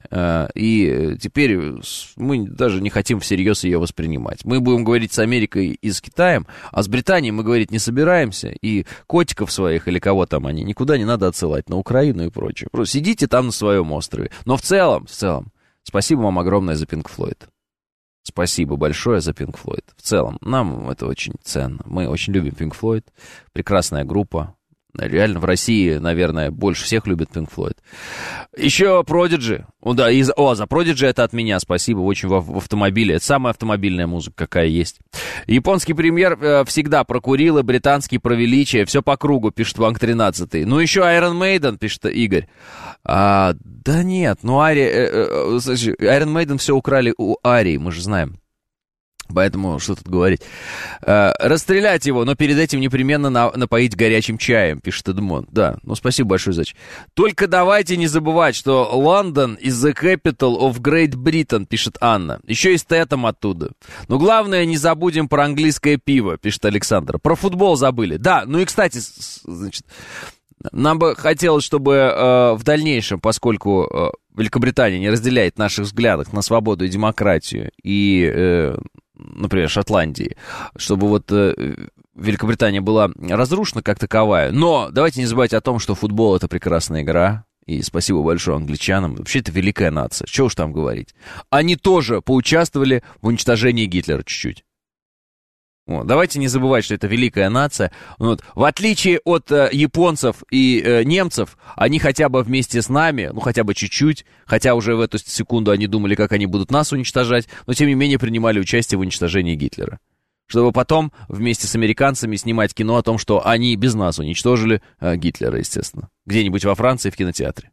B: и теперь мы даже не хотим всерьез ее воспринимать. Мы будем говорить с Америкой и с Китаем, а с Британией мы говорить не собираемся, и котиков своих или кого там они, никуда не надо отсылать, на Украину и прочее. Просто сидите там на своем острове. Но в целом, в целом, спасибо вам огромное за Pink Floyd. Спасибо большое за Pink Floyd. В целом, нам это очень ценно. Мы очень любим Pink Floyd. Прекрасная группа. Реально в России, наверное, больше всех любят Pink Floyd. Еще Prodigy. О, да, и, о, за Prodigy это от меня, спасибо, очень в, в автомобиле. Это самая автомобильная музыка, какая есть. Японский премьер э, всегда про Курилы, британский про величие. Все по кругу, пишет Ванг тринадцатый. Ну, еще Iron Maiden, пишет Игорь. А, да нет, ну, Ари... Э, э, Iron Maiden все украли у Арии, мы же знаем. Поэтому, что тут говорить. Э, расстрелять его, но перед этим непременно на, напоить горячим чаем, пишет Эдмон. Да, ну спасибо большое, Зач. Только давайте не забывать, что London is the capital of Great Britain, пишет Анна. Еще и Стэттем оттуда. Но главное, не забудем про английское пиво, пишет Александр. Про футбол забыли. Да, ну и, кстати, значит, нам бы хотелось, чтобы э, в дальнейшем, поскольку э, Великобритания не разделяет наших взглядов на свободу и демократию, и... Э, например, Шотландии, чтобы вот э, Великобритания была разрушена как таковая. Но давайте не забывать о том, что футбол — это прекрасная игра, и спасибо большое англичанам. Вообще, это великая нация, что уж там говорить. Они тоже поучаствовали в уничтожении Гитлера чуть-чуть. Вот. Давайте не забывать, что это великая нация. Вот. В отличие от э, японцев и э, немцев, они хотя бы вместе с нами, ну хотя бы чуть-чуть, хотя уже в эту секунду они думали, как они будут нас уничтожать, но тем не менее принимали участие в уничтожении Гитлера. Чтобы потом вместе с американцами снимать кино о том, что они без нас уничтожили э, Гитлера, естественно. Где-нибудь во Франции в кинотеатре.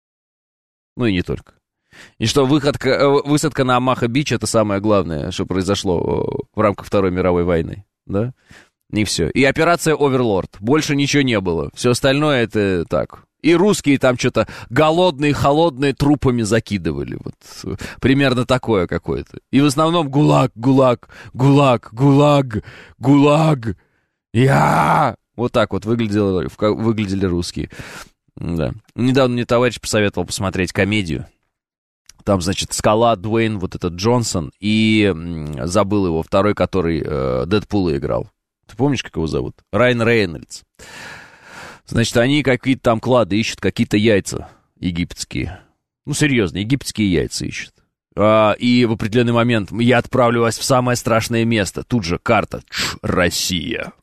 B: Ну и не только. И что выходка, высадка на Амаха-Бич — это самое главное, что произошло в рамках Второй мировой войны, да? И все. И операция «Оверлорд». Больше ничего не было. Все остальное — это так. И русские там что-то голодные, холодные трупами закидывали. Вот примерно такое какое-то. И в основном ГУЛАГ, ГУЛАГ, ГУЛАГ, ГУЛАГ, ГУЛАГ. Я! Вот так вот выглядели, выглядели русские. Да. Недавно мне товарищ посоветовал посмотреть комедию. Там, значит, Скала, Дуэйн, вот этот Джонсон, и м, забыл его, второй, который э, Дэдпула играл. Ты помнишь, как его зовут? Райан Рейнольдс. Значит, они какие-то там клады ищут, какие-то яйца египетские. Ну, серьезно, египетские яйца ищут. А, и в определенный момент я отправлю вас в самое страшное место. Тут же карта. Чш, Россия.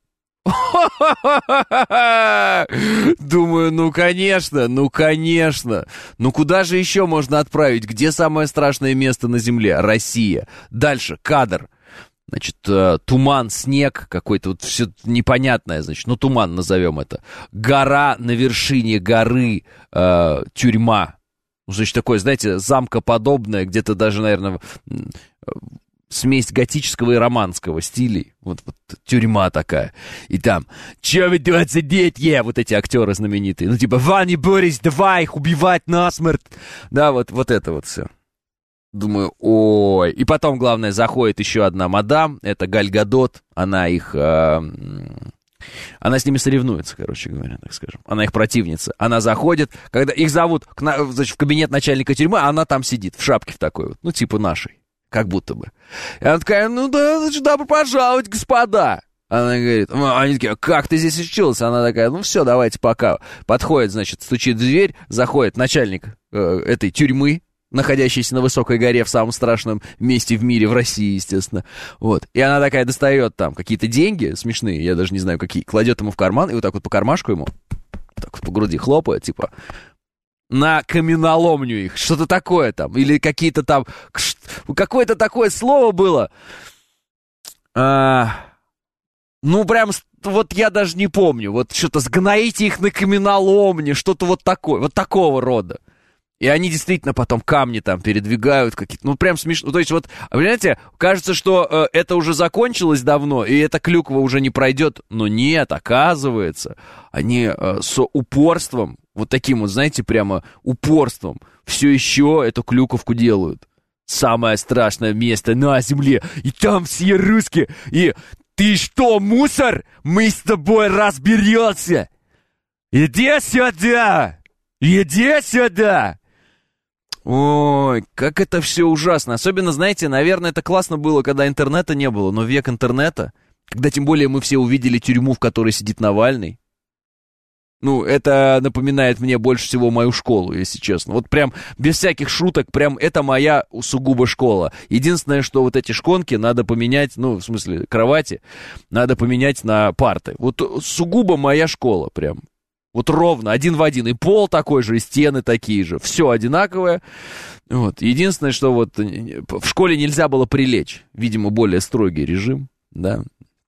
B: Думаю, ну, конечно, ну, конечно. Ну, куда же еще можно отправить? Где самое страшное место на Земле? Россия. Дальше, кадр. Значит, э, туман, снег какой-то, вот все непонятное, значит, ну, туман назовем это. Гора, на вершине горы, э, тюрьма. Значит, такое, знаете, замкоподобное, где-то даже, наверное, смесь готического и романского стилей. Вот, вот тюрьма такая. И там, че вы двадцать девять, е, вот эти актеры знаменитые. Ну, типа, Ваня, Борис, давай их убивать насмерть. Да, вот, вот это вот все. Думаю, ой. И потом, главное, заходит еще одна мадам, это Галь Гадот, она их... Э, она с ними соревнуется, короче говоря, так скажем. Она их противница. Она заходит, когда их зовут к, значит, в кабинет начальника тюрьмы, а она там сидит, в шапке в такой вот, ну, типа нашей, как будто бы. И она такая, ну да, значит, добро пожаловать, господа. Она говорит, они такие, как ты здесь учился? Она такая, ну все, давайте пока. Подходит, значит, стучит в дверь, заходит начальник э, этой тюрьмы, находящийся на высокой горе в самом страшном месте в мире, в России, естественно. Вот. И она такая достает там какие-то деньги смешные, я даже не знаю какие, кладет ему в карман, и вот так вот по кармашку ему, так вот по груди хлопает, типа, на каменоломню их, что-то такое там, или какие-то там, какое-то такое слово было. А, ну, прям, вот я даже не помню, вот что-то сгноите их на каменоломне, что-то вот такое, вот такого рода. И они действительно потом камни там передвигают какие-то, ну прям смешно. То есть вот, понимаете, кажется, что э, это уже закончилось давно, и эта клюква уже не пройдет. Но нет, оказывается, они э, с упорством, вот таким вот, знаете, прямо упорством, все еще эту клюковку делают. Самое страшное место на земле, и там все русские, и ты что, мусор? Мы с тобой разберемся. Иди сюда! Иди сюда! Ой, как это все ужасно. Особенно, знаете, наверное, это классно было, когда интернета не было. Но век интернета, когда тем более мы все увидели тюрьму, в которой сидит Навальный. Ну, это напоминает мне больше всего мою школу, если честно. Вот прям без всяких шуток, прям это моя сугубо школа. Единственное, что вот эти шконки надо поменять, ну, в смысле, кровати, надо поменять на парты. Вот сугубо моя школа прям. Вот ровно, один в один. И пол такой же, и стены такие же. Все одинаковое. Вот. Единственное, что вот в школе нельзя было прилечь. Видимо, более строгий режим, да.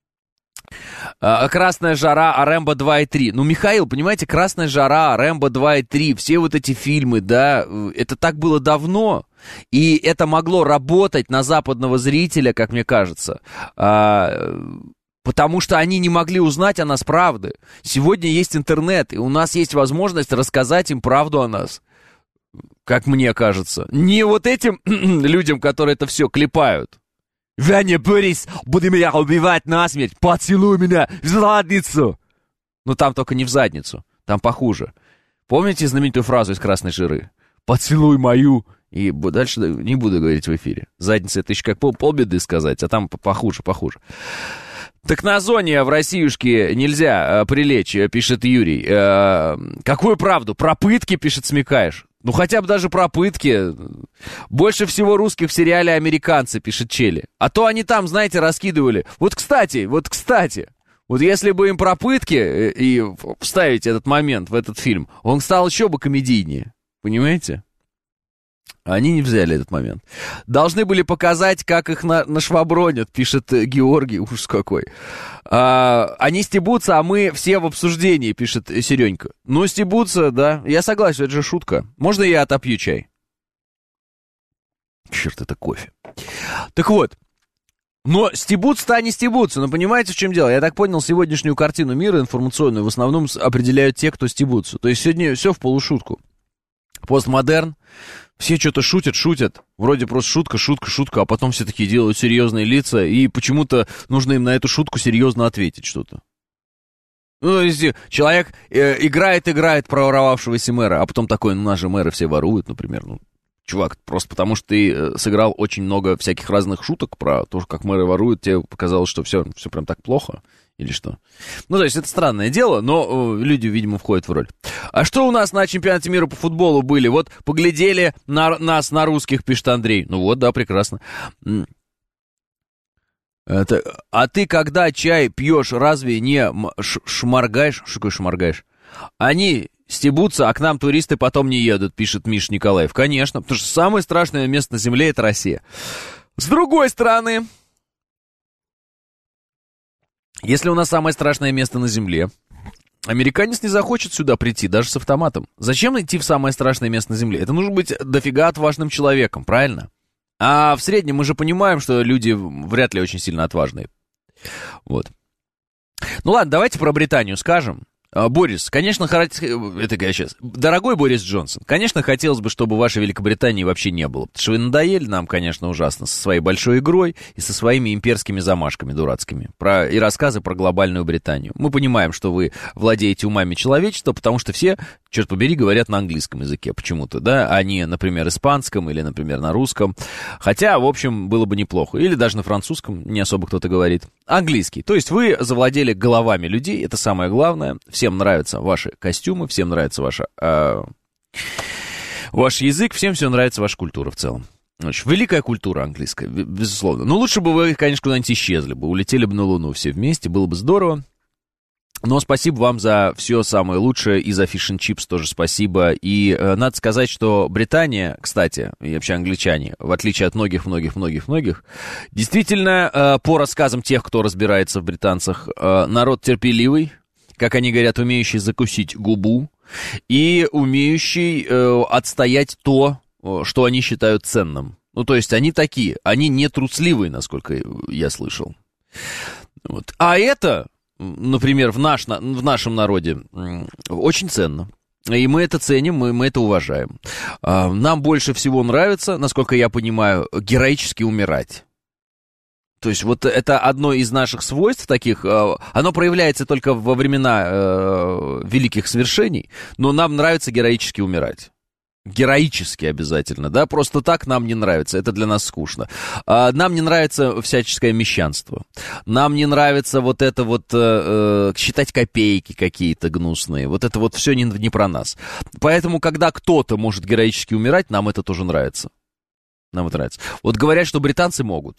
B: А, «Красная жара», а «Рэмбо два» и три. Ну, Михаил, понимаете, «Красная жара», «Рэмбо два» и три, все вот эти фильмы, да, это так было давно. И это могло работать на западного зрителя, как мне кажется. А... Потому что они не могли узнать о нас правды. Сегодня есть интернет, и у нас есть возможность рассказать им правду о нас. Как мне кажется. Не вот этим людям, которые это все клепают. «Ваня, Борис, буду меня убивать насмерть, поцелуй меня в задницу!» Ну там только не в задницу, там похуже. Помните знаменитую фразу из «Красной жиры»? «Поцелуй мою!» И дальше не буду говорить в эфире. Задница — это еще как пол, полбеды сказать, а там похуже, похуже. Так на зоне в Россиюшке нельзя э, прилечь, пишет Юрий. Э, какую правду? Про пытки, пишет, смекаешь? Ну, хотя бы даже про пытки. Больше всего русских в сериале «Американцы», пишет Чели. А то они там, знаете, раскидывали. Вот, кстати, вот, кстати, вот если бы им про пытки и вставить этот момент в этот фильм, он стал еще бы комедийнее. Понимаете? Они не взяли этот момент. Должны были показать, как их на, нашвабронят, пишет Георгий. Ужас какой. А, они стебутся, а мы все в обсуждении, пишет Серенька. Ну, стебутся, да. Я согласен, это же шутка. Можно я отопью чай? Черт, это кофе. Так вот. Но стебутся-то они стебутся. Но понимаете, в чем дело? Я так понял, сегодняшнюю картину мира информационную в основном определяют те, кто стебутся. То есть сегодня все в полушутку. Постмодерн. Все что-то шутят, шутят. Вроде просто шутка, шутка, шутка, а потом все такие делают серьезные лица, и почему-то нужно им на эту шутку серьезно ответить что-то. Ну, то есть человек э, играет, играет про воровавшегося мэра, а потом такой, ну, наши мэры все воруют, например. Ну, чувак, просто потому что ты э, сыграл очень много всяких разных шуток про то, как мэры воруют, тебе показалось, что все, все прям так плохо. Или что? Ну, то есть, это странное дело, но э, люди, видимо, входят в роль. А что у нас на чемпионате мира по футболу были? Вот поглядели на нас, на русских, пишет Андрей. Ну вот, да, прекрасно. Это, а ты когда чай пьешь, разве не ш- шморгаешь? Что такое шморгаешь? Они стебутся, а к нам туристы потом не едут, пишет Миша Николаев. Конечно, потому что самое страшное место на Земле — это Россия. С другой стороны, если у нас самое страшное место на Земле, американец не захочет сюда прийти, даже с автоматом. Зачем идти в самое страшное место на Земле? Это нужно быть дофига отважным человеком, правильно? А в среднем мы же понимаем, что люди вряд ли очень сильно отважные. Вот. Ну ладно, давайте про Британию скажем. Борис, конечно, хор... это я сейчас. Дорогой Борис Джонсон, конечно, хотелось бы, чтобы вашей Великобритании вообще не было. Потому что вы надоели нам, конечно, ужасно со своей большой игрой и со своими имперскими замашками дурацкими. Про... И рассказы про глобальную Британию. Мы понимаем, что вы владеете умами человечества, потому что все, черт побери, говорят на английском языке почему-то, да, а не, например, испанском или, например, на русском. Хотя, в общем, было бы неплохо. Или даже на французском, не особо кто-то говорит. Английский. То есть вы завладели головами людей, это самое главное. Всем нравятся ваши костюмы, всем нравится ваша, э, ваш язык, всем все нравится ваша культура в целом. Значит, великая культура английская, безусловно. Но лучше бы вы, конечно, куда-нибудь исчезли бы, улетели бы на Луну все вместе, было бы здорово. Но спасибо вам за все самое лучшее, и за Fish and Chips тоже спасибо. И э, надо сказать, что Британия, кстати, и вообще англичане, в отличие от многих-многих-многих-многих, действительно, э, по рассказам тех, кто разбирается в британцах, э, народ терпеливый, как они говорят, умеющий закусить губу и умеющий э, отстоять то, что они считают ценным. Ну, то есть они такие, они не трусливые, насколько я слышал. Вот. А это, например, в, наш, в нашем народе очень ценно. И мы это ценим, мы, мы это уважаем. Нам больше всего нравится, насколько я понимаю, героически умирать. То есть вот это одно из наших свойств таких, оно проявляется только во времена э, великих свершений, но нам нравится героически умирать. Героически обязательно, да, просто так нам не нравится, это для нас скучно. А, нам не нравится всяческое мещанство, нам не нравится вот это вот э, считать копейки какие-то гнусные, вот это вот все не, не про нас. Поэтому, когда кто-то может героически умирать, нам это тоже нравится. Нам это нравится. Вот говорят, что британцы могут.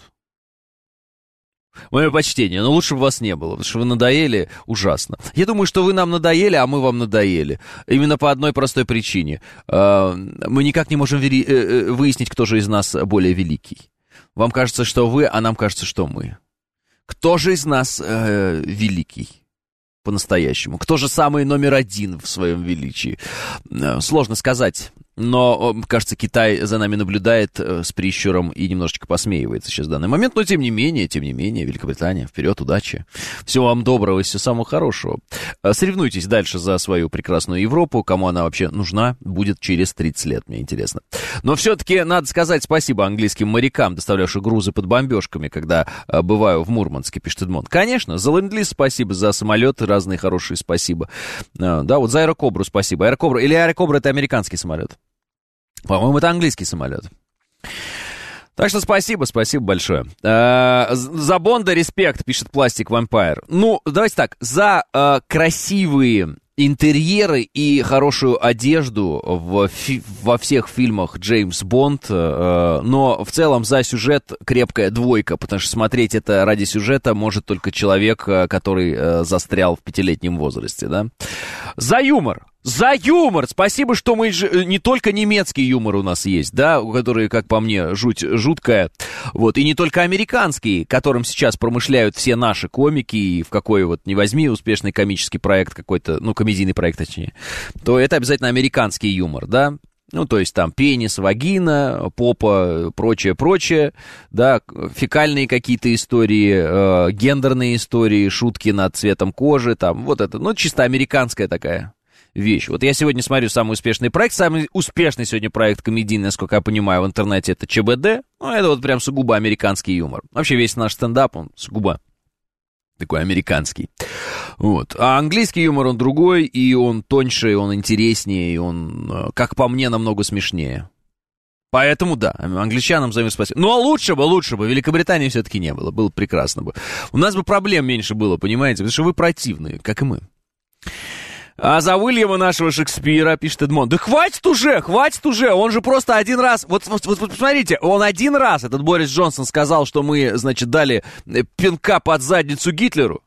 B: Мое почтение, но лучше бы вас не было, потому что вы надоели ужасно. Я думаю, что вы нам надоели, а мы вам надоели. Именно по одной простой причине. Мы никак не можем выяснить, кто же из нас более великий. Вам кажется, что вы, а нам кажется, что мы. Кто же из нас э, великий? По-настоящему. Кто же самый номер один в своем величии? Сложно сказать. Но, кажется, Китай за нами наблюдает э, с прищуром и немножечко посмеивается сейчас в данный момент. Но, тем не менее, тем не менее, Великобритания, вперед, удачи. Всего вам доброго и всего самого хорошего. Э, соревнуйтесь дальше за свою прекрасную Европу. Кому она вообще нужна, будет через тридцать лет, мне интересно. Но все-таки надо сказать спасибо английским морякам, доставлявшим грузы под бомбежками, когда э, бываю в Мурманске, пишет Эдмонд. Конечно, за ленд-лиз спасибо, за самолеты разные хорошие спасибо. Э, да, вот за Аэрокобру спасибо. Аэрокобра, или Аэрокобра — это американский самолет. По-моему, это английский самолет. Так что спасибо, спасибо большое. Э, за Бонда респект, пишет Пластик Вампайр. Ну, давайте так, за э, красивые интерьеры и хорошую одежду в фи- во всех фильмах Джеймс Бонд, э, но в целом за сюжет крепкая двойка, потому что смотреть это ради сюжета может только человек, который э, застрял в пятилетнем возрасте, да. За юмор! За юмор! Спасибо, что мы ж... не только немецкий юмор у нас есть, да, который, как по мне, жуть жуткая, вот, и не только американский, которым сейчас промышляют все наши комики, и в какой вот не возьми успешный комический проект какой-то, ну, комедийный проект, точнее, то это обязательно американский юмор, да. Ну, то есть там пенис, вагина, попа, прочее-прочее, да, фекальные какие-то истории, э, гендерные истории, шутки над цветом кожи, там, вот это, ну, чисто американская такая вещь. Вот я сегодня смотрю самый успешный проект, самый успешный сегодня проект комедийный, насколько я понимаю, в интернете, это ЧБД, ну, это вот прям сугубо американский юмор. Вообще весь наш стендап, он сугубо такой американский. Вот. А английский юмор, он другой, и он тоньше, и он интереснее, и он, как по мне, намного смешнее. Поэтому, да, англичанам за мир спасибо. Ну, а лучше бы, лучше бы, Великобритании все-таки не было, было прекрасно бы. У нас бы проблем меньше было, понимаете, потому что вы противные, как и мы. А за Уильяма нашего Шекспира, пишет Эдмон. Да хватит уже, хватит уже, он же просто один раз... Вот, вот, вот, вот посмотрите, он один раз, этот Борис Джонсон, сказал, что мы, значит, дали пинка под задницу Гитлеру.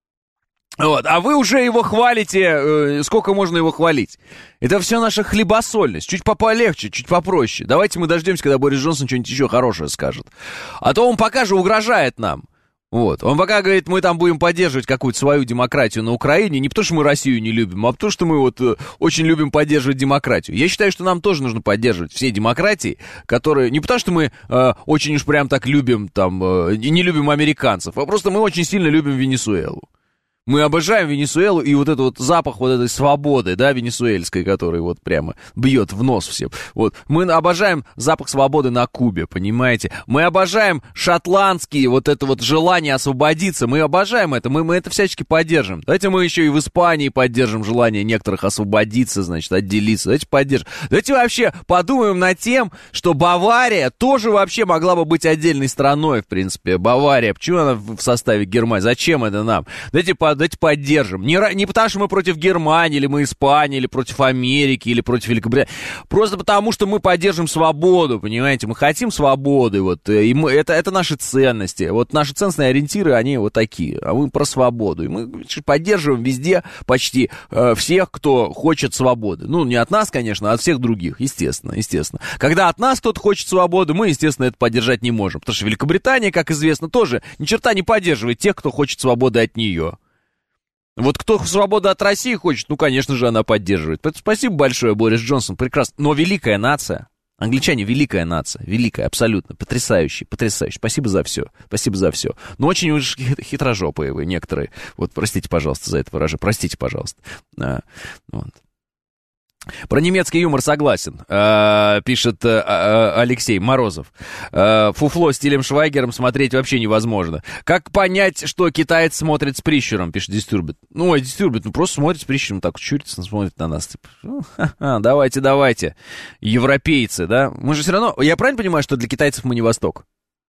B: Вот, а вы уже его хвалите, э, сколько можно его хвалить? Это все наша хлебосольность, чуть полегче, чуть попроще. Давайте мы дождемся, когда Борис Джонсон что-нибудь еще хорошее скажет. А то он пока же угрожает нам. Вот. Он пока говорит, мы там будем поддерживать какую-то свою демократию на Украине, не потому что мы Россию не любим, а потому что мы вот э, очень любим поддерживать демократию. Я считаю, что нам тоже нужно поддерживать все демократии, которые... Не потому что мы э, очень уж прям так любим, там, э, не любим американцев, а просто мы очень сильно любим Венесуэлу. Мы обожаем Венесуэлу, и вот этот вот запах вот этой свободы, да, венесуэльской, который вот прямо бьет в нос всем. Вот. Мы обожаем запах свободы на Кубе, понимаете? Мы обожаем шотландские, вот это вот желание освободиться. Мы обожаем это, мы, мы это всячески поддержим. Давайте мы еще и в Испании поддержим желание некоторых освободиться, значит, отделиться. Давайте поддержим. Давайте вообще подумаем над тем, что Бавария тоже вообще могла бы быть отдельной страной, в принципе. Бавария, почему она в составе Германии? Зачем это нам? Давайте подумаем. Давайте поддержим. Не, не потому, что мы против Германии, или мы Испании, или против Америки, или против Великобритании. Просто потому, что мы поддержим свободу, понимаете? Мы хотим свободы, вот, и мы, это, это наши ценности. Вот наши ценностные ориентиры, они вот такие. А мы про свободу. И мы поддерживаем везде почти э, всех, кто хочет свободы. Ну, не от нас, конечно, а от всех других, естественно, естественно. Когда от нас кто-то хочет свободы, мы, естественно, это поддержать не можем. Потому что Великобритания, как известно, тоже ни черта не поддерживает тех, кто хочет свободы от нее. Вот кто свободу от России хочет, ну, конечно же, она поддерживает. Поэтому спасибо большое, Борис Джонсон, прекрасно. Но великая нация, англичане великая нация, великая, абсолютно, потрясающая, потрясающая. Спасибо за все, спасибо за все. Но очень уж хитрожопые вы некоторые. Вот, простите, пожалуйста, за это выражение, простите, пожалуйста. А, вот. Про немецкий юмор согласен, э, пишет э, э, Алексей Морозов. Э, фуфло с Тилем Швайгером смотреть вообще невозможно. Как понять, что китаец смотрит с прищуром, пишет Дистюрбит. Ну, ой, Дистюрбит, ну просто смотрит с прищуром, так чурится, смотрит на нас. Типа, ну, ха-ха, давайте, давайте, европейцы, да? Мы же все равно, я правильно понимаю, что для китайцев мы не Восток?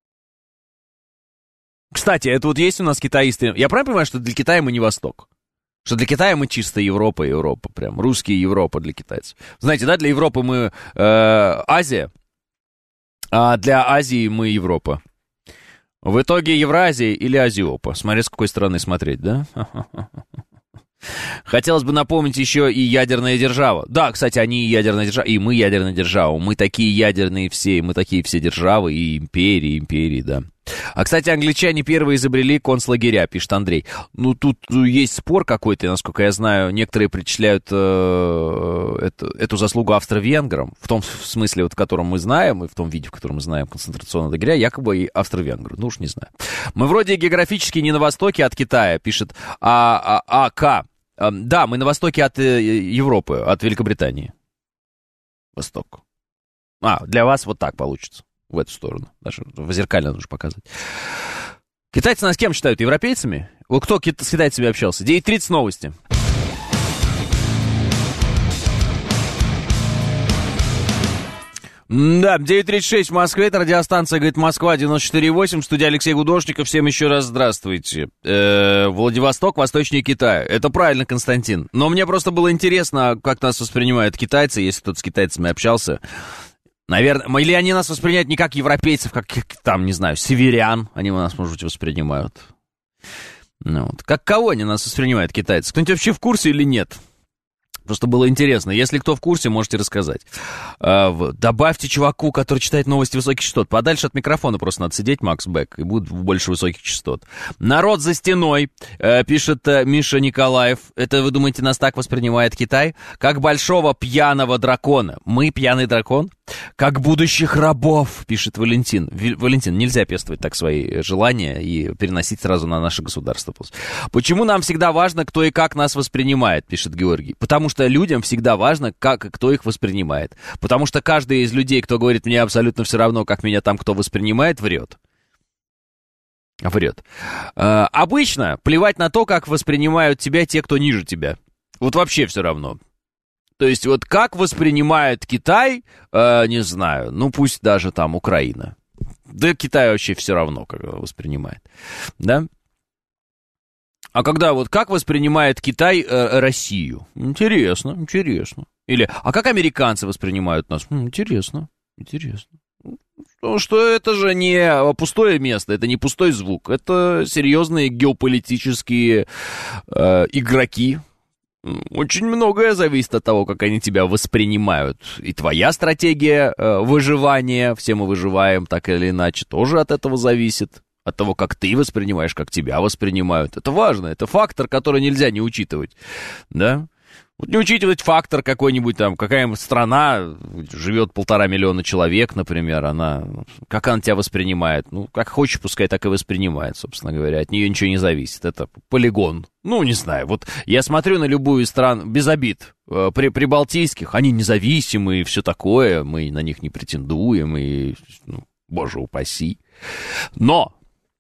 B: Кстати, это вот есть у нас китаисты. Я правильно понимаю, что для Китая мы не Восток? Что для Китая мы чисто Европа, Европа, прям русские Европа для китайцев. Знаете, да, для Европы мы э, Азия, а для Азии мы Европа. В итоге Евразия или Азиопа, смотря с какой стороны смотреть, да? Хотелось бы напомнить еще и ядерная держава. Да, кстати, они и ядерная держава, и мы ядерная держава. Мы такие ядерные все, мы такие все державы и империи, империи, да. А, кстати, англичане первые изобрели концлагеря, пишет Андрей. Ну, тут есть спор какой-то, насколько я знаю. Некоторые причисляют э, эту, эту заслугу австро-венграм, в том смысле, вот, в котором мы знаем, и в том виде, в котором мы знаем концентрационные лагеря, якобы и австро-венгры. Ну уж не знаю. Мы вроде географически не на востоке от Китая, пишет а, а, АК. А, да, мы на востоке от э, Европы, от Великобритании. Восток. А, для вас вот так получится. В эту сторону. Даже в зеркально нужно показывать. Китайцы нас кем считают? Европейцами? Вот кто с китайцами общался? девять тридцать новости. Да, девять тридцать шесть в Москве, это радиостанция, говорит, Москва, девяносто четыре восемь, студия Алексей Гудошников, всем еще раз здравствуйте. Э-э, Владивосток, восточнее Китая. Это правильно, Константин. Но мне просто было интересно, как нас воспринимают китайцы, если кто-то с китайцами общался. Наверное, или они нас воспринимают не как европейцев, как, там, не знаю, северян, они нас, может быть, воспринимают. Ну, вот. Как кого они нас воспринимают, китайцы? Кто-нибудь вообще в курсе или нет? Просто было интересно. Если кто в курсе, можете рассказать. А, добавьте чуваку, который читает новости высоких частот. Подальше от микрофона просто надо сидеть, Макс Бек, и будет больше высоких частот. Народ за стеной, э, пишет э, Миша Николаев. Это, вы думаете, нас так воспринимает Китай? Как большого пьяного дракона. Мы пьяный дракон? Как будущих рабов, пишет Валентин. Валентин, нельзя пестовать так свои желания и переносить сразу на наше государство. Почему нам всегда важно, кто и как нас воспринимает, пишет Георгий. Потому что людям всегда важно, как и кто их воспринимает. Потому что каждый из людей, кто говорит, мне абсолютно все равно, как меня там кто воспринимает, врет. Врет. Э, обычно плевать на то, как воспринимают тебя те, кто ниже тебя. Вот вообще все равно. То есть вот как воспринимает Китай, э, не знаю, ну пусть даже там Украина. Да Китай вообще все равно как воспринимает, да? А когда вот как воспринимает Китай э, Россию? Интересно, интересно. Или, а как американцы воспринимают нас? М, интересно, интересно. Потому что это же не пустое место, это не пустой звук, это серьезные геополитические э, игроки. Очень многое зависит от того, как они тебя воспринимают. И твоя стратегия э, выживания, все мы выживаем так или иначе, тоже от этого зависит. От того, как ты воспринимаешь, как тебя воспринимают. Это важно, это фактор, который нельзя не учитывать, да? Вот не учитывать фактор какой-нибудь там, какая-нибудь страна, живет полтора миллиона человек, например, она, как она тебя воспринимает? Ну, как хочешь, пускай так и воспринимает, собственно говоря, от нее ничего не зависит, это полигон. Ну, не знаю, вот я смотрю на любую страну, без обид, при, прибалтийских, они независимые и все такое, мы на них не претендуем, и, ну, боже упаси. Но,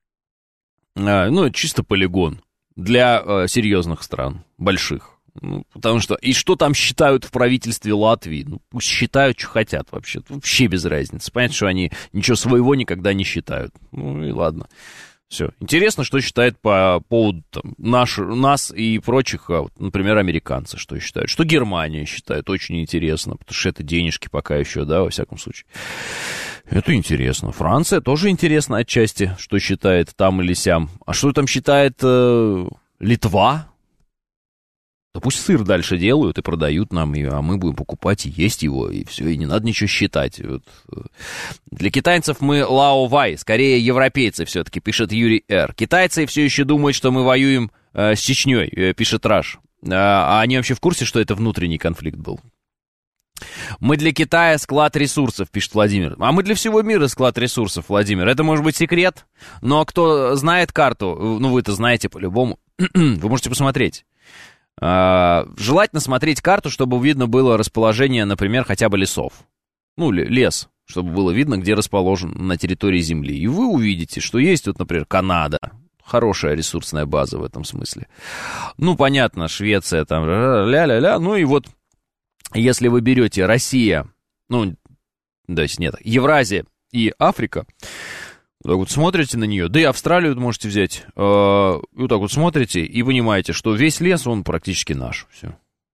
B: ну, чисто полигон для серьезных стран, больших. Ну, потому что, и что там считают в правительстве Латвии? Ну, пусть считают, что хотят вообще. Вообще без разницы. Понятно, что они ничего своего никогда не считают. Ну и ладно. Все. Интересно, что считают по поводу там, наш, нас и прочих, вот, например, американцы, что считают. Что Германия считает. Очень интересно, потому что это денежки пока еще, да, во всяком случае. Это интересно. Франция тоже интересно отчасти, что считает там или сям. А что там считает э, Литва? Да пусть сыр дальше делают и продают нам, и, а мы будем покупать и есть его, и все, и не надо ничего считать. Вот. Для китайцев мы лао-вай, скорее европейцы все-таки, пишет Юрий Р. Китайцы все еще думают, что мы воюем э, с Чечней, э, пишет Раш. А, а они вообще в курсе, что это внутренний конфликт был? Мы для Китая склад ресурсов, пишет Владимир. А мы для всего мира склад ресурсов, Владимир. Это может быть секрет, но кто знает карту, ну вы-то знаете по-любому, вы можете посмотреть. Желательно смотреть карту, чтобы видно было расположение, например, хотя бы лесов. Ну, лес, чтобы было видно, где расположен на территории Земли. И вы увидите, что есть вот, например, Канада. Хорошая ресурсная база в этом смысле. Ну, понятно, Швеция там, ля-ля-ля. Ну и вот, если вы берете Россия, ну, то есть нет, Евразия и Африка, вот так вот смотрите на нее, да и Австралию можете взять, э, и вот так вот смотрите и понимаете, что весь лес, он практически наш, все.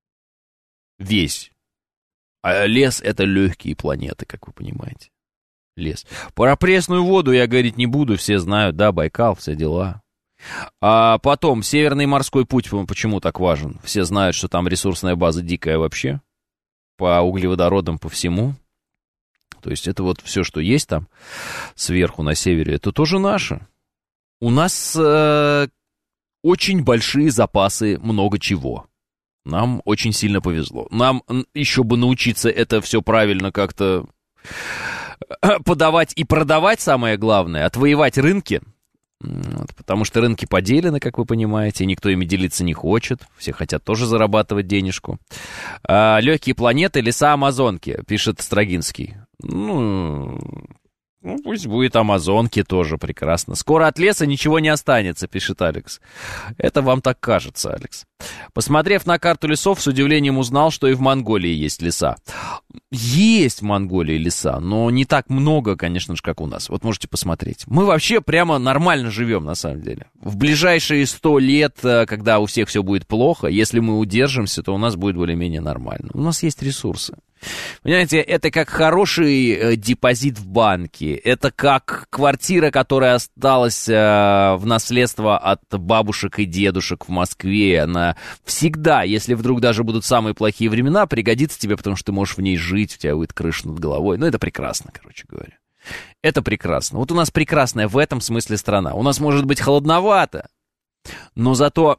B: Весь. А лес — это легкие планеты, как вы понимаете. Лес. Про пресную воду я говорить не буду, все знают, да, Байкал, все дела. А потом, Северный морской путь, почему так важен? Все знают, что там ресурсная база дикая вообще, по углеводородам, по всему. То есть это вот все, что есть там сверху на севере, это тоже наше. У нас э, очень большие запасы много чего. Нам очень сильно повезло. Нам еще бы научиться это все правильно как-то подавать и продавать, самое главное, отвоевать рынки. Вот, потому что рынки поделены, как вы понимаете, и никто ими делиться не хочет. Все хотят тоже зарабатывать денежку. А, легкие планеты, леса Амазонки, пишет Строгинский. Ну, ну, пусть будет Амазонки тоже, прекрасно. Скоро от леса ничего не останется, пишет Алекс. Это вам так кажется, Алекс. Посмотрев на карту лесов, с удивлением узнал, что и в Монголии есть леса. Есть в Монголии леса, но не так много, конечно же, как у нас. Вот можете посмотреть. Мы вообще прямо нормально живем, на самом деле. В ближайшие сто лет, когда у всех все будет плохо, если мы удержимся, то у нас будет более-менее нормально. У нас есть ресурсы. Понимаете, это как хороший э, депозит в банке. Это как квартира, которая осталась э, в наследство от бабушек и дедушек в Москве. Она всегда, если вдруг даже будут самые плохие времена, пригодится тебе, потому что ты можешь в ней жить, у тебя будет крыша над головой. Ну, это прекрасно, короче говоря. Это прекрасно. Вот у нас прекрасная в этом смысле страна. У нас может быть холодновато, но зато...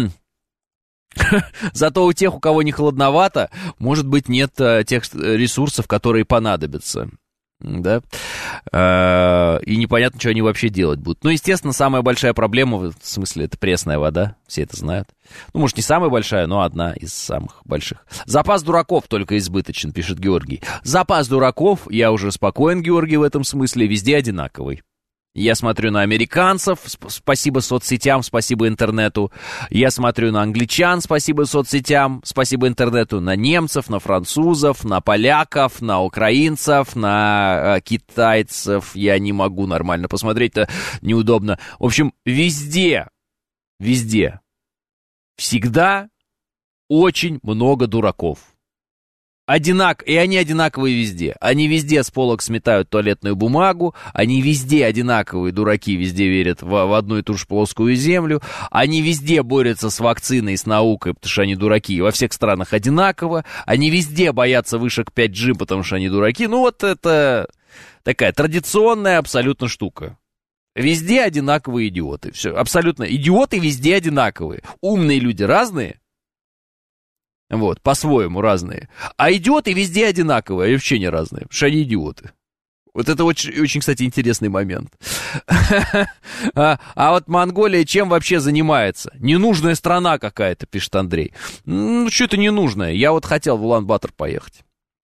B: Зато у тех, у кого не холодновато, может быть, нет а, тех ресурсов, которые понадобятся, да, а, и непонятно, что они вообще делать будут. Ну, естественно, самая большая проблема, в смысле, это пресная вода, все это знают. Ну, может, не самая большая, но одна из самых больших. Запас дураков только избыточен, пишет Георгий. Запас дураков, я уже спокоен, Георгий, в этом смысле, везде одинаковый. Я смотрю на американцев, спасибо соцсетям, спасибо интернету. Я смотрю на англичан, спасибо соцсетям, спасибо интернету. На немцев, на французов, на поляков, на украинцев, на э, китайцев. Я не могу нормально посмотреть, это неудобно. В общем, везде, везде всегда очень много дураков. Одинак... И они одинаковые везде. Они везде с полок сметают туалетную бумагу, они везде одинаковые дураки, везде верят в, в одну и ту же плоскую землю, они везде борются с вакциной, с наукой, потому что они дураки, во всех странах одинаково, они везде боятся вышек пять джи, потому что они дураки. Ну вот это такая традиционная абсолютно штука. Везде одинаковые идиоты. Все, абсолютно. Идиоты везде одинаковые. Умные люди разные. Вот, по-своему разные. А идиоты везде одинаковые, вообще не разные, потому что они идиоты. Вот это очень, очень, кстати, интересный момент. а, а вот Монголия чем вообще занимается? Ненужная страна какая-то, пишет Андрей. Ну, что это ненужное? Я вот хотел в Улан-Батор поехать.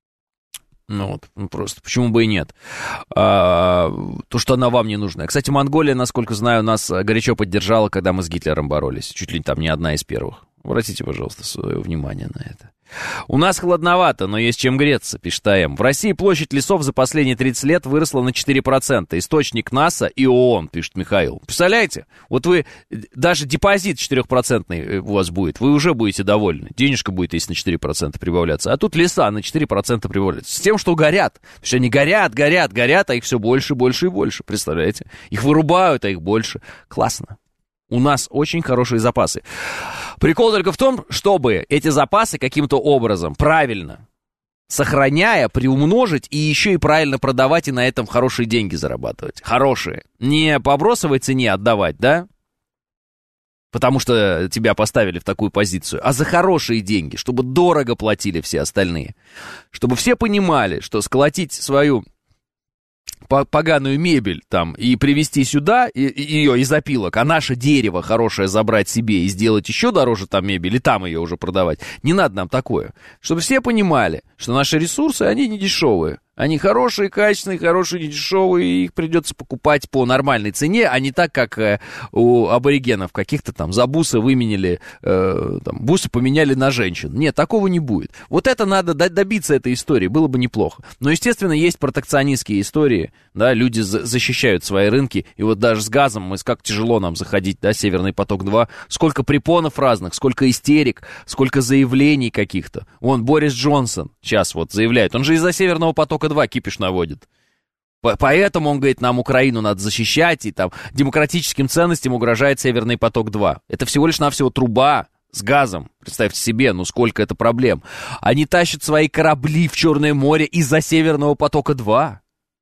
B: Ну вот, ну просто, почему бы и нет? А, то, что она вам не нужна. Кстати, Монголия, насколько знаю, нас горячо поддержала, когда мы с Гитлером боролись. Чуть ли там не одна из первых. Обратите, пожалуйста, свое внимание на это. У нас холодновато, но есть чем греться, пишет АМ. В России площадь лесов за последние тридцать лет выросла на четыре процента. Источник НАСА и ООН, пишет Михаил. Представляете? Вот вы, даже депозит четырехпроцентный у вас будет, вы уже будете довольны. Денежка будет, если на четыре процента прибавляться. А тут леса на четыре процента прибавляются. С тем, что горят. Потому что они горят, горят, горят, а их все больше, больше и больше. Представляете? Их вырубают, а их больше. Классно. У нас очень хорошие запасы. Прикол только в том, чтобы эти запасы каким-то образом правильно, сохраняя, приумножить и еще и правильно продавать и на этом хорошие деньги зарабатывать. Хорошие. Не по бросовой цене отдавать, да? Потому что тебя поставили в такую позицию. А за хорошие деньги, чтобы дорого платили все остальные. Чтобы все понимали, что сколотить свою поганую мебель там и привезти сюда и, и, ее из опилок, а наше дерево хорошее забрать себе и сделать еще дороже там мебель, и там ее уже продавать. Не надо нам такое. Чтобы все понимали, что наши ресурсы, они не дешевые. Они хорошие, качественные, хорошие, не дешевые, и их придется покупать по нормальной цене, а не так, как э, у аборигенов каких-то там за бусы выменили, э, там, бусы поменяли на женщин. Нет, такого не будет. Вот это надо добиться этой истории, было бы неплохо. Но, естественно, есть протекционистские истории, да, люди за- защищают свои рынки, и вот даже с газом, мы, как тяжело нам заходить, да, Северный поток-два, сколько препонов разных, сколько истерик, сколько заявлений каких-то. Вон, Борис Джонсон сейчас вот заявляет, он же из-за Северного потока два кипиш наводит. Поэтому он говорит, нам Украину надо защищать, и там демократическим ценностям угрожает Северный поток-два. Это всего лишь навсего труба с газом. Представьте себе, ну сколько это проблем. Они тащат свои корабли в Черное море из-за Северного потока-два.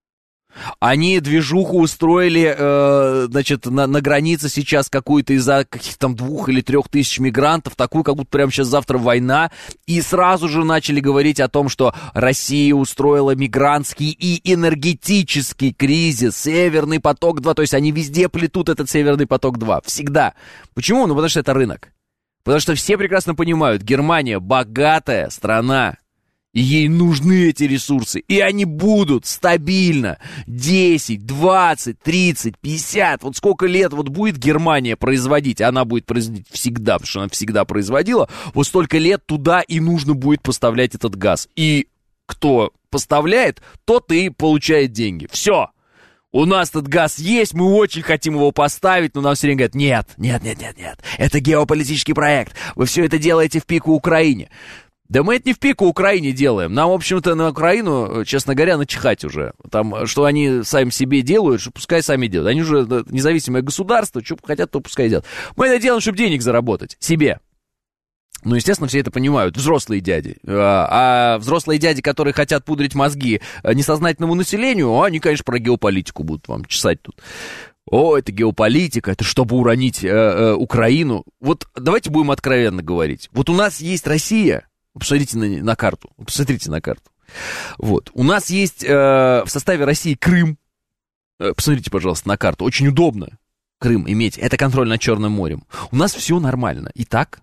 B: Они движуху устроили, э, значит, на, на границе сейчас какую-то из-за каких-то там двух или трех тысяч мигрантов, такую, как будто прямо сейчас завтра война, и сразу же начали говорить о том, что Россия устроила мигрантский и энергетический кризис, Северный поток-два, то есть они везде плетут этот Северный поток-два, всегда. Почему? Ну, потому что это рынок. Потому что все прекрасно понимают, Германия богатая страна. И ей нужны эти ресурсы. И они будут стабильно десять, двадцать, тридцать, пятьдесят. Вот сколько лет вот будет Германия производить, она будет производить всегда, потому что она всегда производила. Вот столько лет туда и нужно будет поставлять этот газ. И кто поставляет, тот и получает деньги. Все. У нас этот газ есть, мы очень хотим его поставить, но нам все время говорят, нет, нет, нет, нет, нет. Это геополитический проект. Вы все это делаете в пику Украине. Да мы это не в пику Украине делаем. Нам, в общем-то, на Украину, честно говоря, начихать уже. Там, что они сами себе делают, что пускай сами делают. Они уже независимое государство, что хотят, то пускай делают. Мы это делаем, чтобы денег заработать себе. Ну, естественно, все это понимают, взрослые дяди. А, а взрослые дяди, которые хотят пудрить мозги несознательному населению, они, конечно, про геополитику будут вам чесать тут. О, это геополитика, это чтобы уронить э, э, Украину. Вот давайте будем откровенно говорить. Вот у нас есть Россия. Посмотрите на, на карту. Посмотрите на карту. Вот. У нас есть э, в составе России Крым. Э, посмотрите, пожалуйста, на карту. Очень удобно Крым иметь. Это контроль над Черным морем. У нас все нормально. И так.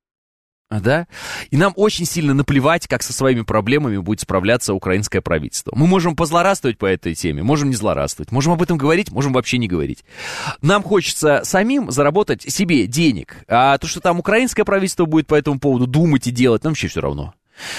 B: А, да? И нам очень сильно наплевать, как со своими проблемами будет справляться украинское правительство. Мы можем позлорадствовать по этой теме, можем не злорадствовать. Можем об этом говорить, можем вообще не говорить. Нам хочется самим заработать себе денег. А то, что там украинское правительство будет по этому поводу думать и делать, нам вообще все равно.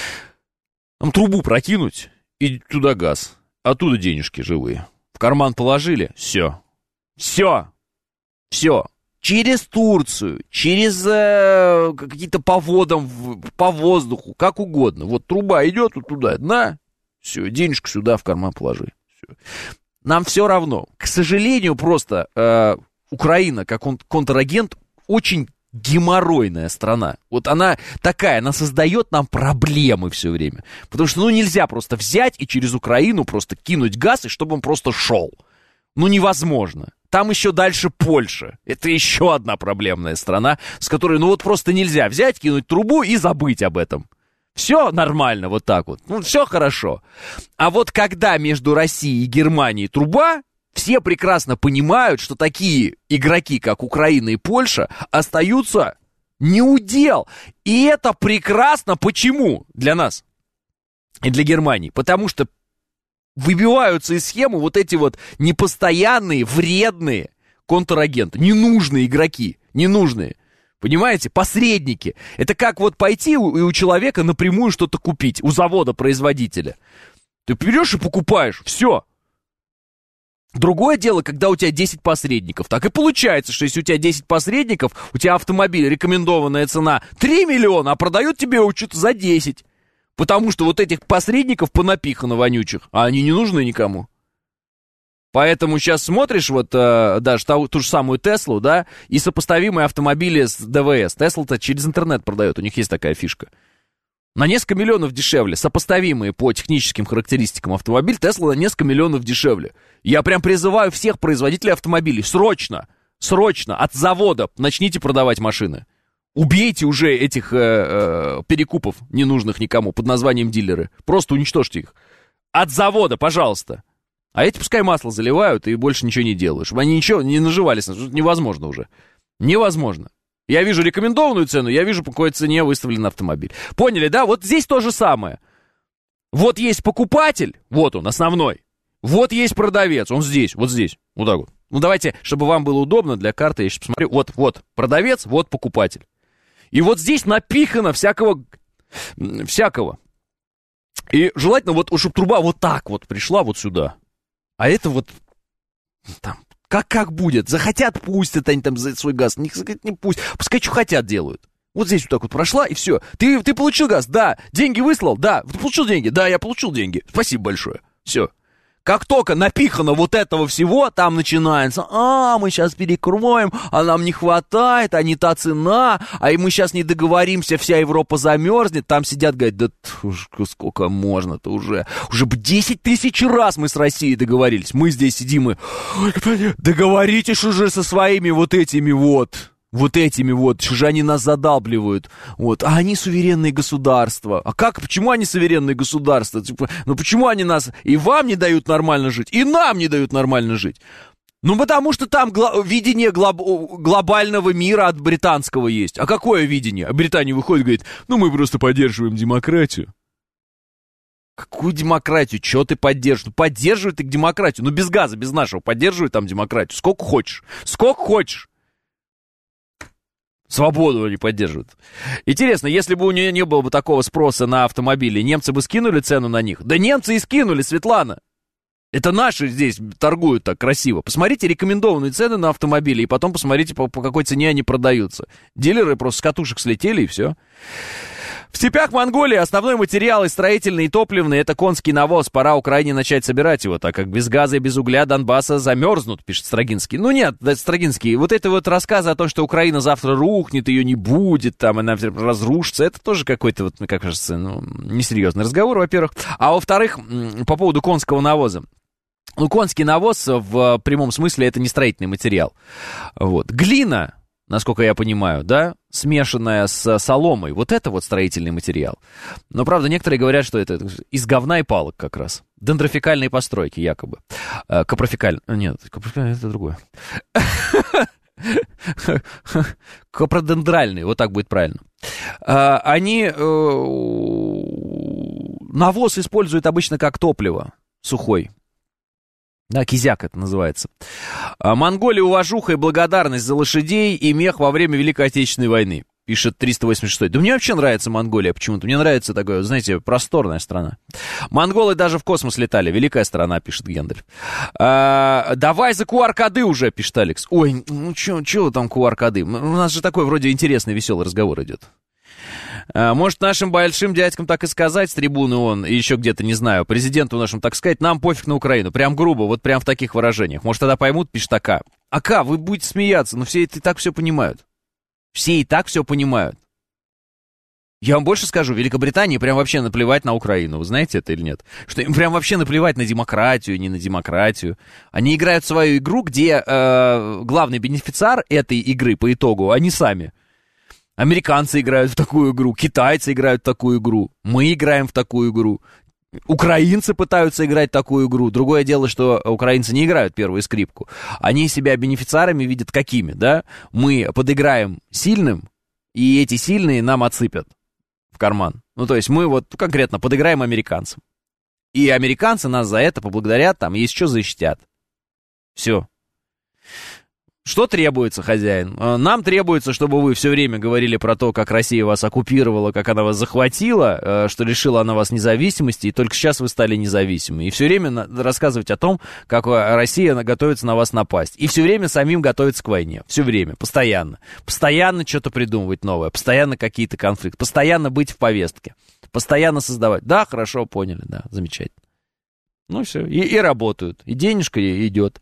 B: Нам трубу прокинуть и туда газ. Оттуда денежки живые. В карман положили, все. Все. Все. через Турцию, через э, какие-то по водам, по воздуху, как угодно. Вот труба идет вот туда, на, все, денежку сюда в карман положи. Все. Нам все равно. К сожалению, просто э, Украина, как кон- контрагент, очень геморройная страна. Вот она такая, она создает нам проблемы все время. Потому что, ну, нельзя просто взять и через Украину просто кинуть газ, и чтобы он просто шел. Ну, невозможно. Там еще дальше Польша. Это еще одна проблемная страна, с которой, ну, вот просто нельзя взять, кинуть трубу и забыть об этом. Все нормально вот так вот. Ну, все хорошо. А вот когда между Россией и Германией труба, все прекрасно понимают, что такие игроки, как Украина и Польша, остаются не у дел. И это прекрасно. Почему для нас и для Германии? Потому что выбиваются из схемы вот эти вот непостоянные, вредные контрагенты, ненужные игроки, ненужные. Понимаете? Посредники. Это как вот пойти и у человека напрямую что-то купить, у завода-производителя. Ты берешь и покупаешь, все. Другое дело, когда у тебя десять посредников. Так и получается, что если у тебя десять посредников, у тебя автомобиль, рекомендованная цена три миллиона, а продают тебе его что-то за десять. Потому что вот этих посредников понапихано вонючих, а они не нужны никому. Поэтому сейчас смотришь вот э, даже ту, ту же самую Теслу, да, и сопоставимые автомобили с ДВС. Тесла-то через интернет продает, у них есть такая фишка. На несколько миллионов дешевле, сопоставимые по техническим характеристикам автомобиль, Тесла на несколько миллионов дешевле. Я прям призываю всех производителей автомобилей, срочно, срочно, от завода начните продавать машины. Убейте уже этих э, э, перекупов, ненужных никому, под названием дилеры. Просто уничтожьте их. От завода, пожалуйста. А эти пускай масло заливают и больше ничего не делают. Чтобы они ничего не наживались. Невозможно уже. Невозможно. Я вижу рекомендованную цену, я вижу, по какой цене выставлен автомобиль. Поняли, да? Вот здесь то же самое. Вот есть покупатель, вот он, основной. Вот есть продавец, он здесь, вот здесь. Вот так вот. Ну, давайте, чтобы вам было удобно для карты, я сейчас посмотрю. Вот, вот продавец, вот покупатель. И вот здесь напихано всякого, всякого. И желательно, вот, чтобы труба вот так вот пришла вот сюда. А это вот там, как, как будет? Захотят, пустят они там за свой газ. Не, не пусть. Пускай что хотят делают. Вот здесь вот так вот прошла, и все. Ты, ты получил газ? Да. Деньги выслал? Да. Ты получил деньги? Да, я получил деньги. Спасибо большое. Все. Как только напихано вот этого всего, там начинается, а, мы сейчас перекроем, а нам не хватает, а не та цена, а и мы сейчас не договоримся, вся Европа замерзнет. Там сидят, говорят, да сколько можно-то уже. Уже бы десять тысяч раз мы с Россией договорились. Мы здесь сидим и, договоритесь уже со своими вот этими вот... Вот этими вот, что же они нас задалбливают. Вот. А они суверенные государства. А как, почему они суверенные государства? Типа, ну почему они нас и вам не дают нормально жить, и нам не дают нормально жить? Ну потому что там гло- видение глоб- глобального мира от британского есть. А какое видение? А Британия выходит и говорит, ну мы просто поддерживаем демократию. Какую демократию? Чего ты поддерживаешь? Ну, поддерживай ты демократию. Ну, без газа, без нашего. Поддерживай там демократию. Сколько хочешь. Сколько хочешь. Свободу они поддерживают. Интересно, если бы у нее не было бы такого спроса на автомобили, немцы бы скинули цену на них? Да немцы и скинули, Светлана. Это наши здесь торгуют так красиво. Посмотрите рекомендованные цены на автомобили, и потом посмотрите, по, по какой цене они продаются. Дилеры просто с катушек слетели, и все. В степях Монголии основной материал и строительный, и топливный — это конский навоз. Пора Украине начать собирать его, так как без газа и без угля Донбасса замерзнут, пишет Строгинский. Ну нет, Строгинский, вот это вот рассказы о том, что Украина завтра рухнет, ее не будет, там, она разрушится, это тоже какой-то, вот, мне кажется, ну, несерьезный разговор, во-первых. А во-вторых, по поводу конского навоза. Ну, конский навоз в прямом смысле это не строительный материал. Вот. Глина, насколько я понимаю, да, смешанная с соломой, вот это вот строительный материал. Но, правда, некоторые говорят, что это из говна и палок как раз. Дендрофикальные постройки, якобы. Капрофикальные. Нет, капрофикальные — это другое. Капродендральные, вот так будет правильно. Они... Навоз используют обычно как топливо сухой. Да, кизяк это называется. Монголия — уважуха и благодарность за лошадей и мех во время Великой Отечественной войны. пишет триста восемьдесят шесть. Да мне вообще нравится Монголия почему-то. Мне нравится такая, знаете, просторная страна. Монголы даже в космос летали. Великая страна, пишет Гендель. А, давай за ку ар-коды уже, пишет Алекс. Ой, ну чего там ку ар-коды? У нас же такой вроде интересный, веселый разговор идет. А, может, нашим большим дядькам так и сказать с трибуны он, и еще где-то, не знаю, президенту нашему так сказать, нам пофиг на Украину. Прям грубо, вот прям в таких выражениях. Может, тогда поймут, пишет АК. АК, вы будете смеяться, но все это и так все понимают. Все и так все понимают. Я вам больше скажу, Великобритании прям вообще наплевать на Украину. Вы знаете это или нет? Что им прям вообще наплевать на демократию, не на демократию. Они играют в свою игру, где э, главный бенефициар этой игры по итогу они сами. Американцы играют в такую игру, китайцы играют в такую игру, мы играем в такую игру. Украинцы пытаются играть в такую игру. Другое дело, что украинцы не играют первую скрипку. Они себя бенефициарами видят какими, да? Мы подыграем сильным, и эти сильные нам отсыпят в карман. Ну, то есть мы вот конкретно подыграем американцам. И американцы нас за это поблагодарят, там, есть что защитят. Все. Что требуется, хозяин? Нам требуется, чтобы вы все время говорили про то, как Россия вас оккупировала, как она вас захватила, что лишила она вас независимости, и только сейчас вы стали независимы. И все время рассказывать о том, как Россия готовится на вас напасть. И все время самим готовиться к войне. Все время, постоянно. Постоянно что-то придумывать новое, постоянно какие-то конфликты, постоянно быть в повестке, постоянно создавать. Да, хорошо, поняли, да, замечательно. Ну все, и, и работают, и денежка идет.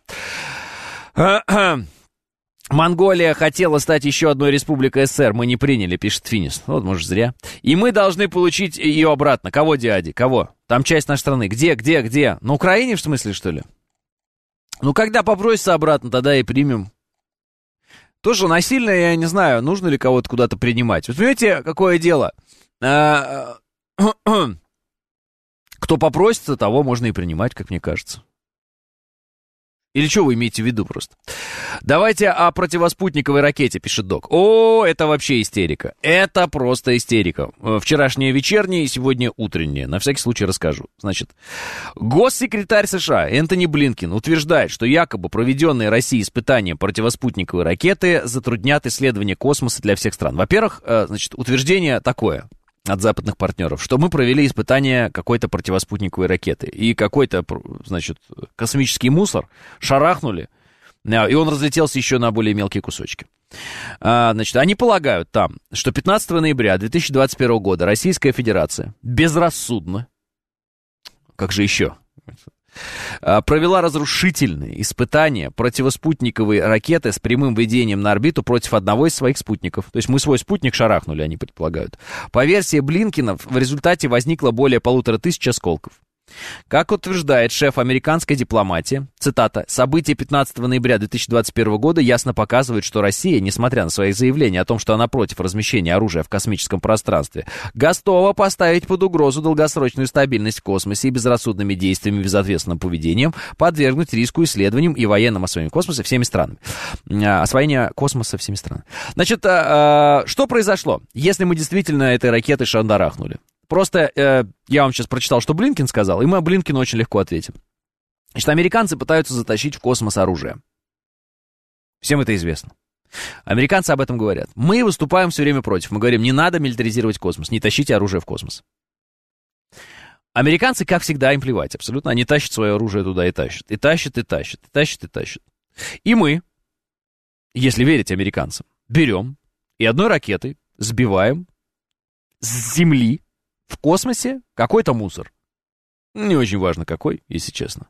B: Монголия хотела стать еще одной республикой СССР, мы не приняли, пишет Финис. Вот, может, зря. И мы должны получить ее обратно. Кого, дяди? Кого? Там часть нашей страны. Где, где, где? На Украине, в смысле, что ли? Ну, когда попросится обратно, тогда и примем. Тоже насильно, я не знаю, нужно ли кого-то куда-то принимать. Вы понимаете, какое дело? Кто попросится, того можно и принимать, как мне кажется. Или что вы имеете в виду просто? Давайте о противоспутниковой ракете, пишет Док. О, это вообще истерика. Это просто истерика. Вчерашнее вечернее и сегодня утреннее. На всякий случай расскажу. Значит, госсекретарь США Энтони Блинкен утверждает, что якобы проведенные Россией испытания противоспутниковой ракеты затруднят исследование космоса для всех стран. Во-первых, значит, утверждение такое от западных партнеров, что мы провели испытание какой-то противоспутниковой ракеты. И какой-то, значит, космический мусор шарахнули, и он разлетелся еще на более мелкие кусочки. А, значит, они полагают там, что пятнадцатого ноября две тысячи двадцать первого года Российская Федерация безрассудно, как же еще, провела разрушительные испытания противоспутниковой ракеты с прямым введением на орбиту против одного из своих спутников. То есть мы свой спутник шарахнули, они предполагают. По версии Блинкена, в результате возникло более полутора тысяч осколков. Как утверждает шеф американской дипломатии, цитата, «События пятнадцатого ноября две тысячи двадцать первого года ясно показывают, что Россия, несмотря на свои заявления о том, что она против размещения оружия в космическом пространстве, готова поставить под угрозу долгосрочную стабильность в космосе и безрассудными действиями и безответственным поведением подвергнуть риску исследованиям и военным освоением космоса всеми странами». Освоение космоса всеми странами. Значит, что произошло, если мы действительно этой ракетой шандарахнули? Просто э, я вам сейчас прочитал, что Блинкен сказал, и мы Блинкену очень легко ответим. Значит, американцы пытаются затащить в космос оружие. Всем это известно. Американцы об этом говорят. Мы выступаем все время против. Мы говорим, не надо милитаризировать космос, не тащите оружие в космос. Американцы, как всегда, им плевать абсолютно. Они тащат свое оружие туда и тащат. И тащат, и тащат, и тащат, и тащат. И мы, если верить американцам, берем и одной ракетой сбиваем с Земли в космосе какой-то мусор. Не очень важно какой, если честно.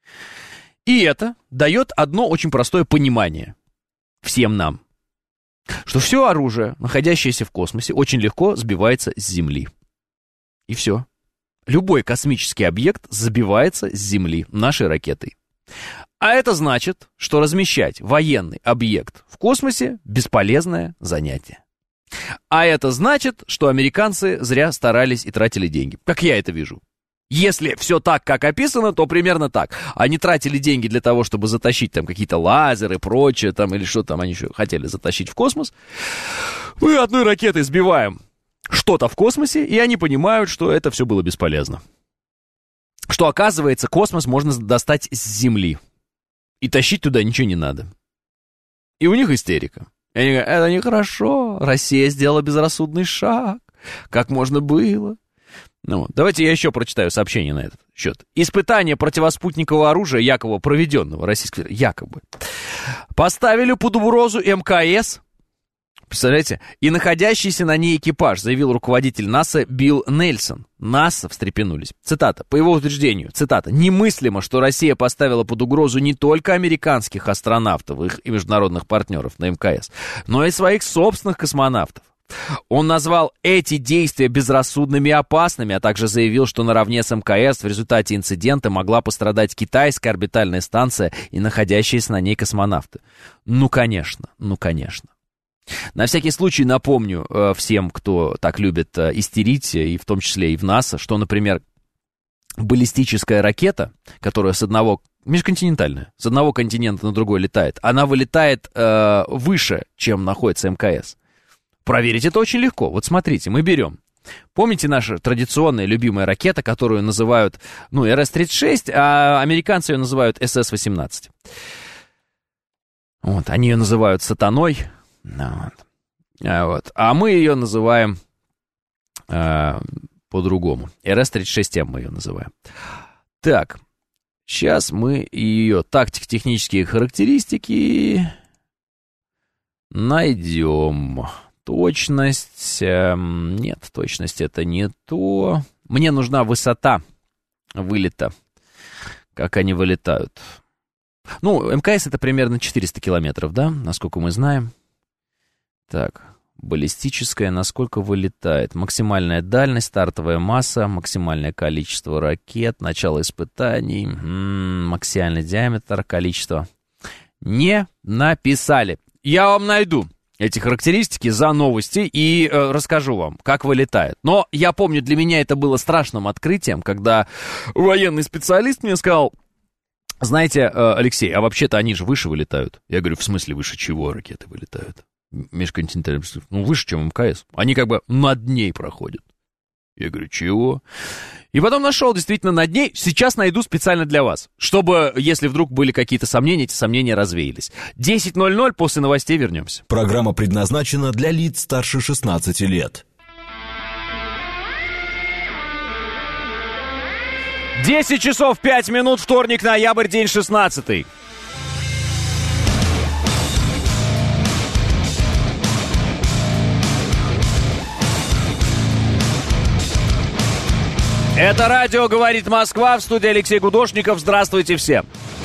B: И это дает одно очень простое понимание всем нам, что все оружие, находящееся в космосе, очень легко сбивается с Земли. И все. Любой космический объект сбивается с Земли нашей ракетой. А это значит, что размещать военный объект в космосе – бесполезное занятие. А это значит, что американцы зря старались и тратили деньги. Как я это вижу. Если все так, как описано, то примерно так. Они тратили деньги для того, чтобы затащить там какие-то лазеры и прочее, там, или что там они еще хотели затащить в космос. Мы одной ракетой сбиваем что-то в космосе, и они понимают, что это все было бесполезно. Что, оказывается, космос можно достать с Земли. И тащить туда ничего не надо. И у них истерика. И они говорят, это нехорошо, Россия сделала безрассудный шаг, как можно было. Ну, давайте я еще прочитаю сообщение на этот счет. Испытание противоспутникового оружия, якобы проведенного Российской Федерации, якобы, поставили под угрозу МКС, представляете, и находящийся на ней экипаж, заявил руководитель НАСА Билл Нельсон. НАСА встрепенулись. Цитата. По его утверждению, цитата, «Немыслимо, что Россия поставила под угрозу не только американских астронавтов, их и международных партнеров на МКС, но и своих собственных космонавтов. Он назвал эти действия безрассудными и опасными, а также заявил, что наравне с МКС в результате инцидента могла пострадать китайская орбитальная станция и находящиеся на ней космонавты». Ну, конечно, ну, конечно. На всякий случай напомню э, всем, кто так любит э, истерить, и в том числе и в НАСА, что, например, баллистическая ракета, которая с одного, межконтинентальная, с одного континента на другой летает, она вылетает э, выше, чем находится МКС. Проверить это очень легко. Вот смотрите, мы берем. Помните наша традиционная любимая ракета, которую называют, ну, эр эс тридцать шесть, а американцы ее называют эс эс восемнадцать. Вот, они ее называют сатаной. Вот. А, вот. а мы ее называем а, по-другому. эр эс тридцать шесть эм мы ее называем. Так, сейчас мы ее тактико-технические характеристики найдем. Точность... Э, нет, точность это не то. Мне нужна высота вылета. Как они вылетают. Ну, МКС это примерно четыреста километров, да? Насколько мы знаем. Так, баллистическая, насколько вылетает? Максимальная дальность, стартовая масса, максимальное количество ракет, начало испытаний, м-м, максимальный диаметр, количество. Не написали. Я вам найду эти характеристики за новости и э, расскажу вам, как вылетает. Но я помню, для меня это было страшным открытием, когда военный специалист мне сказал, знаете, э, Алексей, а вообще-то они же выше вылетают. Я говорю, в смысле выше чего ракеты вылетают? Межконтинентальный, ну, выше, чем МКС. Они как бы над ней проходят. Я говорю, чего? И потом нашел действительно над ней. Сейчас найду специально для вас, чтобы, если вдруг были какие-то сомнения, эти сомнения развеялись. десять ноль ноль, после новостей вернемся.
A: Программа предназначена для лиц старше шестнадцати лет.
B: десять часов пять минут, вторник, ноябрь, день шестнадцатый. Это радио «Говорит Москва», в студии Алексей Гудошников. Здравствуйте всем.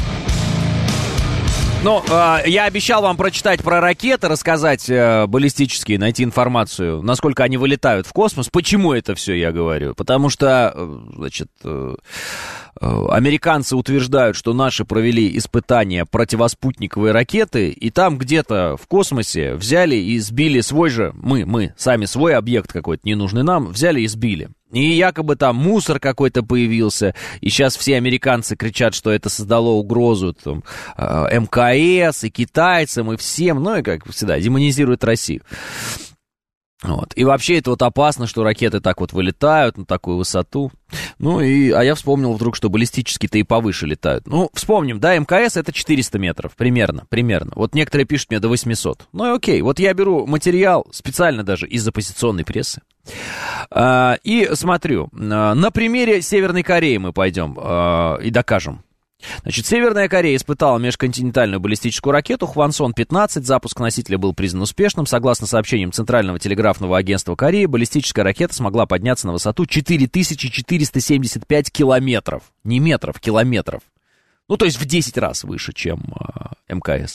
B: Ну, э, я обещал вам прочитать про ракеты, рассказать э, баллистические, найти информацию, насколько они вылетают в космос. Почему это все я говорю? Потому что, э, значит, э, э, американцы утверждают, что наши провели испытания противоспутниковой ракеты, и там где-то в космосе взяли и сбили свой же, мы, мы, сами свой объект какой-то ненужный нам, взяли и сбили. И якобы там мусор какой-то появился, и сейчас все американцы кричат, что это создало угрозу там, МКС и китайцам, и всем, ну и, как всегда, демонизирует Россию. Вот. И вообще это вот опасно, что ракеты так вот вылетают на такую высоту. Ну и, а я вспомнил вдруг, что баллистические-то и повыше летают. Ну, вспомним, да, МКС это четыреста метров, примерно, примерно. Вот некоторые пишут мне до восемьсот. Ну и окей, вот я беру материал специально даже из оппозиционной прессы. А, и смотрю, на примере Северной Кореи мы пойдем а, и докажем. Значит, Северная Корея испытала межконтинентальную баллистическую ракету Хвансон пятнадцать. Запуск носителя был признан успешным. Согласно сообщениям Центрального телеграфного агентства Кореи, баллистическая ракета смогла подняться на высоту четыре тысячи четыреста семьдесят пять километров. Не метров, километров. Ну, то есть в десять раз выше, чем э, МКС.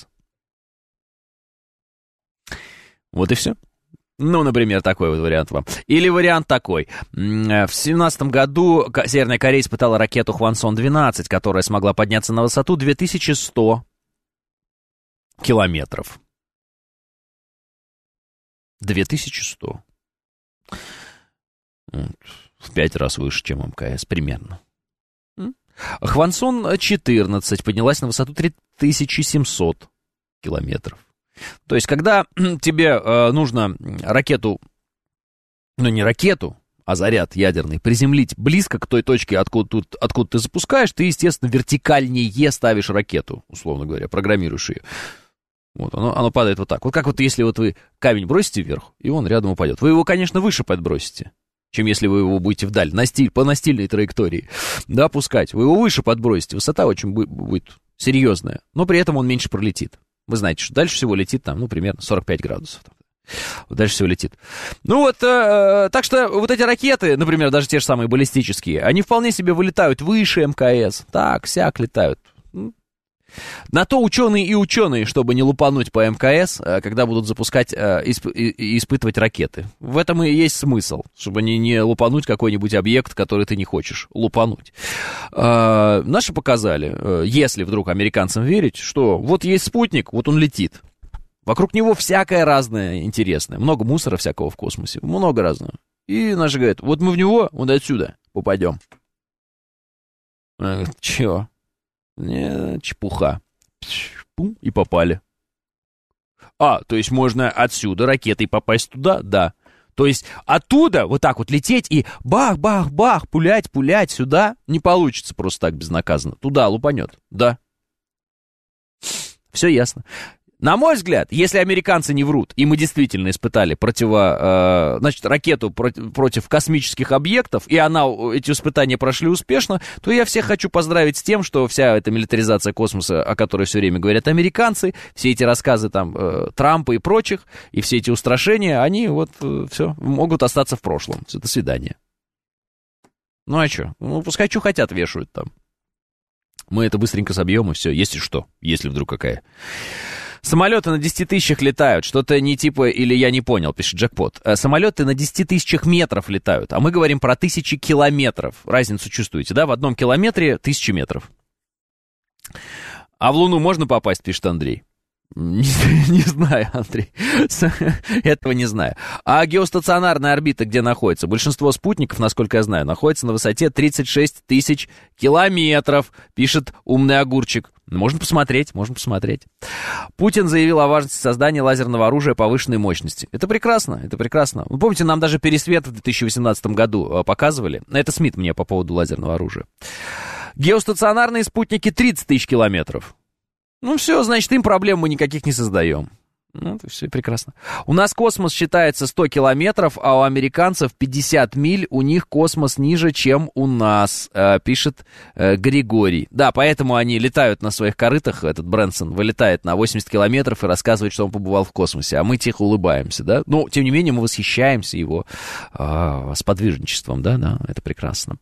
B: Вот и все. Ну, например, такой вот вариант вам. Или вариант такой. В семнадцатом году Северная Корея испытала ракету Хвансон двенадцать, которая смогла подняться на высоту две тысячи сто километров. две тысячи сто. В пять раз выше, чем МКС, примерно. Хвансон четырнадцать поднялась на высоту три тысячи семьсот километров. То есть, когда тебе э, нужно ракету, ну не ракету, а заряд ядерный, приземлить близко к той точке, откуда, тут, откуда ты запускаешь, ты, естественно, вертикальнее ставишь ракету, условно говоря, программируешь ее. Вот, оно, оно падает вот так. Вот как вот если вот вы камень бросите вверх, и он рядом упадет. Вы его, конечно, выше подбросите, чем если вы его будете вдаль, на стиль, по настильной траектории, да, пускать. Вы его выше подбросите, высота очень будет, будет серьезная, но при этом он меньше пролетит. Вы знаете, что дальше всего летит там, ну, примерно сорок пять градусов. Вот дальше всего летит. Ну вот, э, так что вот эти ракеты, например, даже те же самые баллистические, они вполне себе вылетают выше эм ка эс. Так, сяк летают. На то ученые и ученые, чтобы не лупануть по эм ка эс, когда будут запускать и исп, испытывать ракеты. В этом и есть смысл, чтобы не, не лупануть какой-нибудь объект, который ты не хочешь лупануть. А, наши показали, если вдруг американцам верить, что вот есть спутник, вот он летит. Вокруг него всякое разное интересное. Много мусора всякого в космосе. Много разного. И наши говорят, вот мы в него, вот отсюда попадем. Чего? Не, чепуха. Пум, и попали. А, то есть можно отсюда ракетой попасть туда? Да. То есть оттуда вот так вот лететь и бах-бах-бах, пулять, пулять сюда не получится просто так безнаказанно. Туда лупанет. Да. Все ясно. На мой взгляд, если американцы не врут, и мы действительно испытали противо, э, значит, ракету против, против космических объектов, и она, эти испытания прошли успешно, то я всех хочу поздравить с тем, что вся эта милитаризация космоса, о которой все время говорят американцы, все эти рассказы там э, Трампа и прочих, и все эти устрашения, они вот э, все могут остаться в прошлом. Все, до свидания. Ну а что? Ну пускай что хотят вешают там. Мы это быстренько собьем, и все, если что, если вдруг какая. Самолеты на десяти тысячах летают. Что-то не типа, или я не понял, пишет Джекпот. Самолеты на десяти тысячах метров летают, а мы говорим про тысячи километров. Разницу чувствуете, да? В одном километре тысячи метров. А в Луну можно попасть, пишет Андрей. Не, не знаю, Андрей. Этого не знаю. А геостационарная орбита где находится? Большинство спутников, насколько я знаю, находится на высоте тридцать шесть тысяч километров, пишет умный огурчик. Можно посмотреть, можно посмотреть. Путин заявил о важности создания лазерного оружия повышенной мощности. Это прекрасно, это прекрасно. Вы помните, нам даже пересвет в две тысячи восемнадцатом году показывали. Это Смит мне по поводу лазерного оружия. Геостационарные спутники тридцать тысяч километров. Ну все, значит, им проблем мы никаких не создаем. Ну, это все прекрасно. У нас космос считается сто километров, а у американцев пятьдесят миль. У них космос ниже, чем у нас, э, пишет э, Григорий. Да, поэтому они летают на своих корытах. Этот Брэнсон вылетает на восемьдесят километров и рассказывает, что он побывал в космосе. А мы тихо улыбаемся, да? Но, тем не менее, мы восхищаемся его э, сподвижничеством, да? Да, это прекрасно.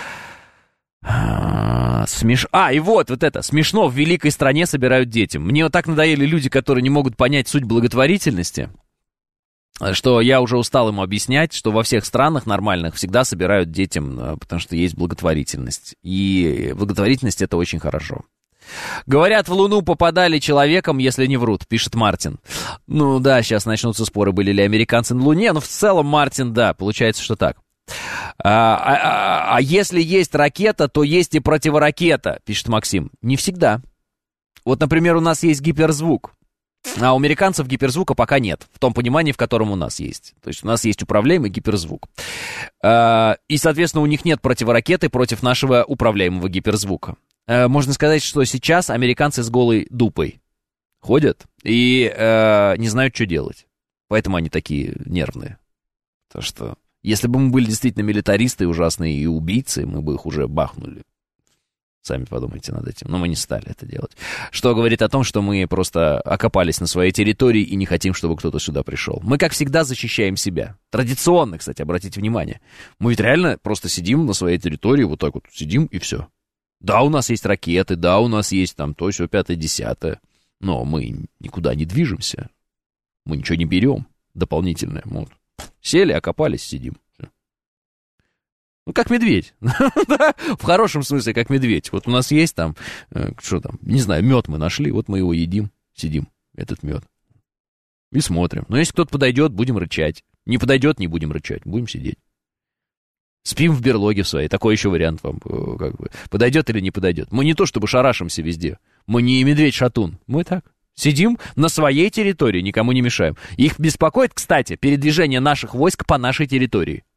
B: А, смеш... а, и вот, вот это, смешно, в великой стране собирают детям. Мне вот так надоели люди, которые не могут понять суть благотворительности, что я уже устал ему объяснять, что во всех странах нормальных всегда собирают детям, потому что есть благотворительность. И благотворительность — это очень хорошо. Говорят, в Луну попадали человеком, если не врут, пишет Мартин. Ну да, сейчас начнутся споры, были ли американцы на Луне, но в целом, Мартин, да, получается, что так. А, а, а если есть ракета, то есть и противоракета, пишет Максим. Не всегда. Вот, например, у нас есть гиперзвук, а у американцев гиперзвука пока нет, в том понимании, в котором у нас есть. То есть у нас есть управляемый гиперзвук. А, и, соответственно, у них нет противоракеты против нашего управляемого гиперзвука. А, можно сказать, что сейчас американцы с голой дупой ходят и а, не знают, что делать. Поэтому они такие нервные. Потому что если бы мы были действительно милитаристы ужасные и убийцы, мы бы их уже бахнули. Сами подумайте над этим. Но мы не стали это делать. Что говорит о том, что мы просто окопались на своей территории и не хотим, чтобы кто-то сюда пришел. Мы, как всегда, защищаем себя. Традиционно, кстати, обратите внимание. Мы ведь реально просто сидим на своей территории, вот так вот сидим и все. Да, у нас есть ракеты, да, у нас есть там то, сё, пятое, десятое. Но мы никуда не движемся. Мы ничего не берем дополнительное. Вот. Сели, окопались, сидим. Ну, как медведь. В хорошем смысле, как медведь. Вот у нас есть там, что там, не знаю, мед мы нашли, вот мы его едим, сидим, этот мед. И смотрим. Но если кто-то подойдет, будем рычать. Не подойдет, не будем рычать, будем сидеть. Спим в берлоге в своей. Такой еще вариант вам, как бы, подойдет или не подойдет. Мы не то чтобы шарашимся везде. Мы не медведь-шатун. Мы так. Сидим на своей территории, никому не мешаем. Их беспокоит, кстати, передвижение наших войск по нашей территории.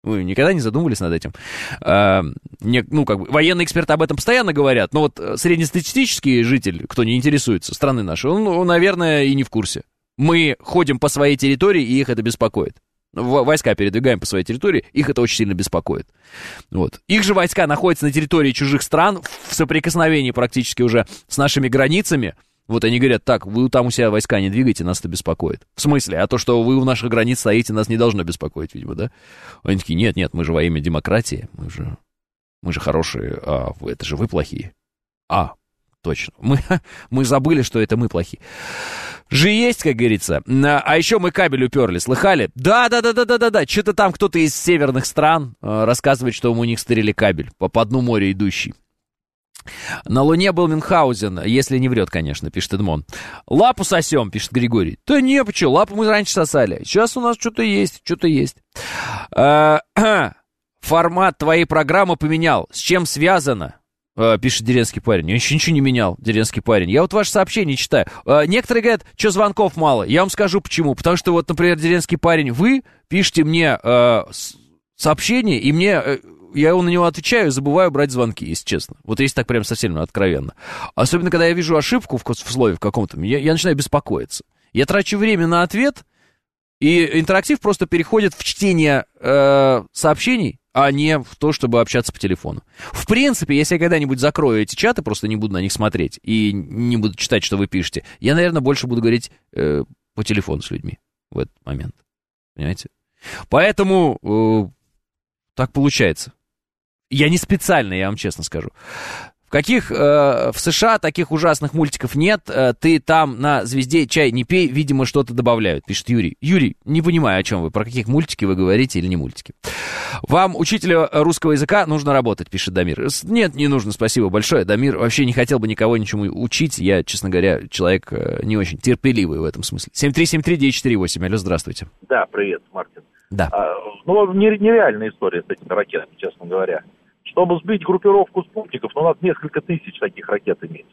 B: Вы никогда не задумывались над этим? А, не, ну, как бы, военные эксперты об этом постоянно говорят, но вот среднестатистический житель, кто не интересуется страны нашей, он, он, наверное, и не в курсе. Мы ходим по своей территории, и их это беспокоит. Войска передвигаем по своей территории, их это очень сильно беспокоит. Вот. Их же войска находятся на территории чужих стран, в соприкосновении практически уже с нашими границами. Вот они говорят, так, вы там у себя войска не двигаете, нас это беспокоит. В смысле? А то, что вы у наших границ стоите, нас не должно беспокоить, видимо, да? Они такие, нет, нет, мы же во имя демократии, мы же, мы же хорошие, а это же вы плохие. А, точно, мы, мы забыли, что это мы плохие. Же есть, как говорится. А еще мы кабель уперли, слыхали? Да-да-да-да-да-да, что-то там кто-то из северных стран э, рассказывает, что у них стырили кабель по, по дну моря идущий. На Луне был Мюнхгаузен, если не врет, конечно, пишет Эдмон. Лапу сосем, пишет Григорий. Да не, почему, лапу мы раньше сосали. Сейчас у нас что-то есть, что-то есть. Формат твоей программы поменял. С чем связано? Пишет деревенский парень. Я еще ничего не менял, деревенский парень. Я вот ваши сообщения читаю. Некоторые говорят, что звонков мало. Я вам скажу почему. Потому что вот, например, деревенский парень, вы пишете мне сообщение, и мне... Я его на него отвечаю и забываю брать звонки, если честно. Вот если так прям совсем откровенно. Особенно, когда я вижу ошибку в, в слове в каком-то, я, я начинаю беспокоиться. Я трачу время на ответ, и интерактив просто переходит в чтение э, сообщений, а не в то, чтобы общаться по телефону. В принципе, если я когда-нибудь закрою эти чаты, просто не буду на них смотреть и не буду читать, что вы пишете, я, наверное, больше буду говорить э, по телефону с людьми в этот момент. Понимаете? Поэтому э, так получается. Я не специально, я вам честно скажу. В каких э, в США таких ужасных мультиков нет, э, ты там на «Звезде чай не пей», видимо, что-то добавляют, пишет Юрий. Юрий, не понимаю, о чем вы, про каких мультики вы говорите или не мультики. Вам, учителю русского языка, нужно работать, пишет Дамир. Нет, не нужно, спасибо большое. Дамир вообще не хотел бы никого ничему учить. Я, честно говоря, человек э, не очень терпеливый в этом смысле. семь три семь три девять четыре восемь. Алло, здравствуйте.
D: Да, привет, Мартин.
B: Да.
D: А, ну, нереальная история с этими ракетами, честно говоря. Чтобы сбить группировку спутников, ну, надо несколько тысяч таких ракет иметь.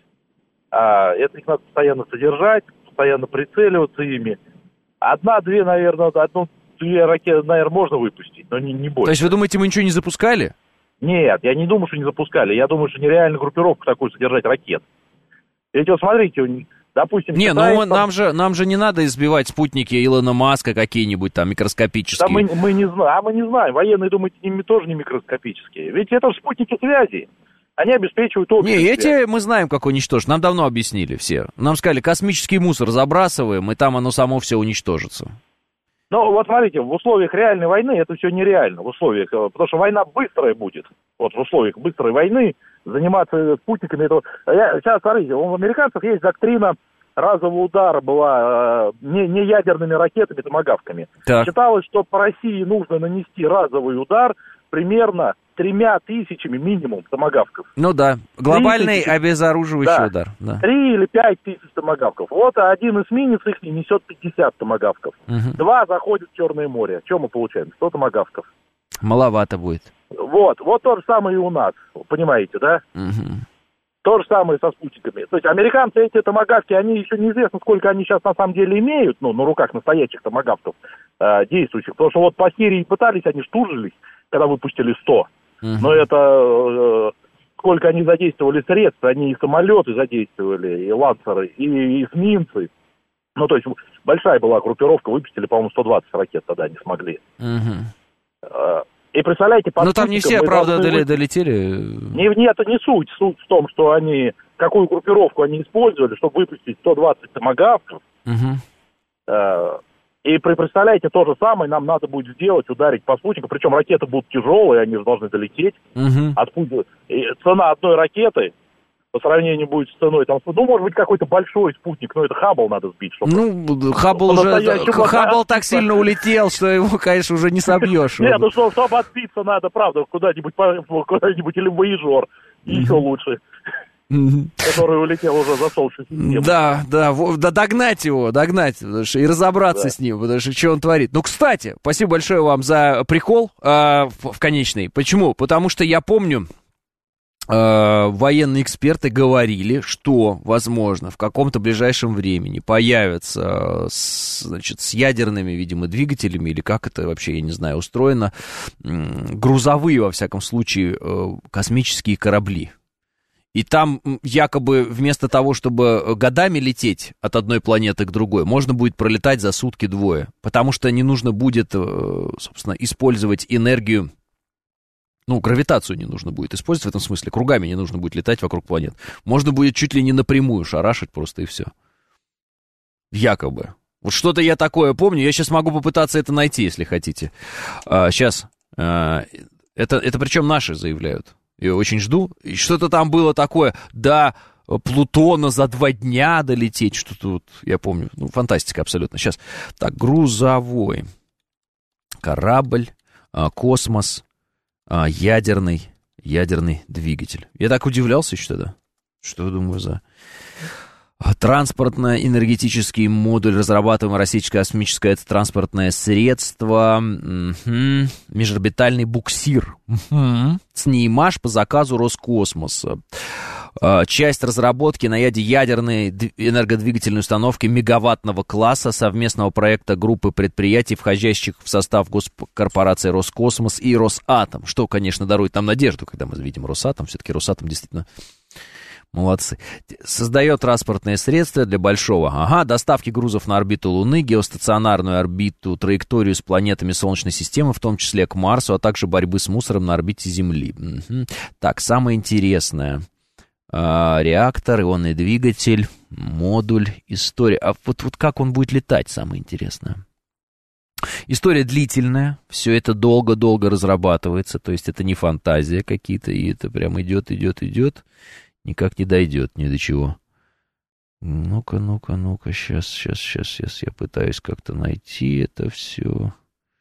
D: А, это их надо постоянно содержать, постоянно прицеливаться ими. Одна-две, наверное, одну-две ракеты, наверное, можно выпустить, но не, не больше.
B: То есть вы думаете, мы ничего не запускали?
D: Нет, я не думаю, что не запускали. Я думаю, что нереально группировку такую содержать ракет. Ведь вот смотрите, допустим...
B: Не,
D: Китай,
B: ну
D: там...
B: нам, же, нам же не надо избивать спутники Илона Маска какие-нибудь там микроскопические.
D: Да мы, мы не знаем, а мы не знаем. Военные, думаете, ними тоже не микроскопические. Ведь это же спутники связи. Они обеспечивают общую
B: Не,
D: связь.
B: эти мы знаем, как уничтожить. Нам давно объяснили все. Нам сказали, космический мусор забрасываем, и там оно само все уничтожится.
D: Ну, вот смотрите, в условиях реальной войны это все нереально. В условиях, потому что война быстрая будет. Вот в условиях быстрой войны заниматься спутниками... Это... Я, сейчас, смотрите, у американцев есть доктрина разового удара была э, не, не ядерными ракетами, томагавками.
B: Так.
D: Считалось, что по России нужно нанести разовый удар примерно тремя тысячами минимум томагавков.
B: Ну да, глобальный обезоруживающий
D: да.
B: удар. Да.
D: Три или пять тысяч томагавков. Вот один эсминец их несет пятьдесят томагавков.
B: Угу.
D: Два заходят в Черное море. Что мы получаем? сто томагавков.
B: Маловато будет.
D: Вот, вот то же самое и у нас, понимаете, да?
B: Угу.
D: То же самое со спутниками. То есть американцы эти томагавки, они еще неизвестно, сколько они сейчас на самом деле имеют, ну, на руках настоящих томагавков э, действующих. Потому что вот по Сирии пытались, они штуржились, когда выпустили сто. Uh-huh. Но это э, сколько они задействовали средств, они и самолеты задействовали, и лансеры, и, и эсминцы. Ну, то есть большая была группировка, выпустили, по-моему, сто двадцать ракет тогда они смогли. Uh-huh. Э, И представляете,
B: ну там не все, правда, доли, долетели.
D: Не, нет, это не суть. Суть в том, что они, какую группировку они использовали, чтобы выпустить сто двадцать томагавков.
B: Угу.
D: Э, и представляете, то же самое нам надо будет сделать, ударить по спутнику. Причем ракеты будут тяжелые, они же должны долететь.
B: Угу.
D: Откуда? И цена одной ракеты по сравнению будет с ценой, там, ну, может быть, какой-то большой спутник, но это Хаббл надо сбить. Чтобы...
B: Ну, Хаббл уже, Хаббл так сильно улетел, что его, конечно, уже не собьешь.
D: Нет, ну, что, чтобы отбиться надо, правда, куда-нибудь, куда-нибудь или Вояжер, еще лучше, который улетел уже за Солнечную систему.
B: Да, да, да, догнать его, догнать, и разобраться с ним, потому что что он творит. Ну, кстати, спасибо большое вам за прикол в конечный. Почему? Потому что я помню... военные эксперты говорили, что, возможно, в каком-то ближайшем времени появятся, с, значит, с ядерными, видимо, двигателями, или как это вообще, я не знаю, устроено, грузовые, во всяком случае, космические корабли. И там якобы вместо того, чтобы годами лететь от одной планеты к другой, можно будет пролетать за сутки-двое, потому что не нужно будет, собственно, использовать энергию. Ну, гравитацию не нужно будет использовать в этом смысле, кругами не нужно будет летать вокруг планет. Можно будет чуть ли не напрямую шарашить просто и все. Якобы. Вот что-то я такое помню, я сейчас могу попытаться это найти, если хотите. А, сейчас. А, это, это причем наши заявляют. Я очень жду. И что-то там было такое, до Плутона за два дня долететь, что-то вот, я помню. Ну, фантастика абсолютно. Сейчас. Так, грузовой корабль, а, космос. А, ядерный, ядерный двигатель. Я так удивлялся еще тогда. Что я думаю за... Транспортно-энергетический модуль, разрабатываемое российское космическое транспортное средство. Угу. Межорбитальный буксир. Угу. Снимаш по заказу Роскосмоса. Часть разработки на яде ядерной энергодвигательной установки мегаваттного класса совместного проекта группы предприятий, входящих в состав госкорпорации Роскосмос и Росатом. Что, конечно, дарует нам надежду, когда мы видим Росатом. Все-таки Росатом действительно молодцы. Создает транспортные средства для большого, ага, доставки грузов на орбиту Луны, геостационарную орбиту, траекторию с планетами Солнечной системы, в том числе к Марсу, а также борьбы с мусором на орбите Земли. Угу. Так, самое интересное. А, реактор, ионный двигатель, модуль, история. А вот, вот как он будет летать, самое интересное. История длительная, все это долго-долго разрабатывается, то есть это не фантазия какие-то, и это прям идет, идет, идет, никак не дойдет ни до чего. Ну-ка, ну-ка, ну-ка, сейчас, сейчас, сейчас, сейчас я пытаюсь как-то найти это все.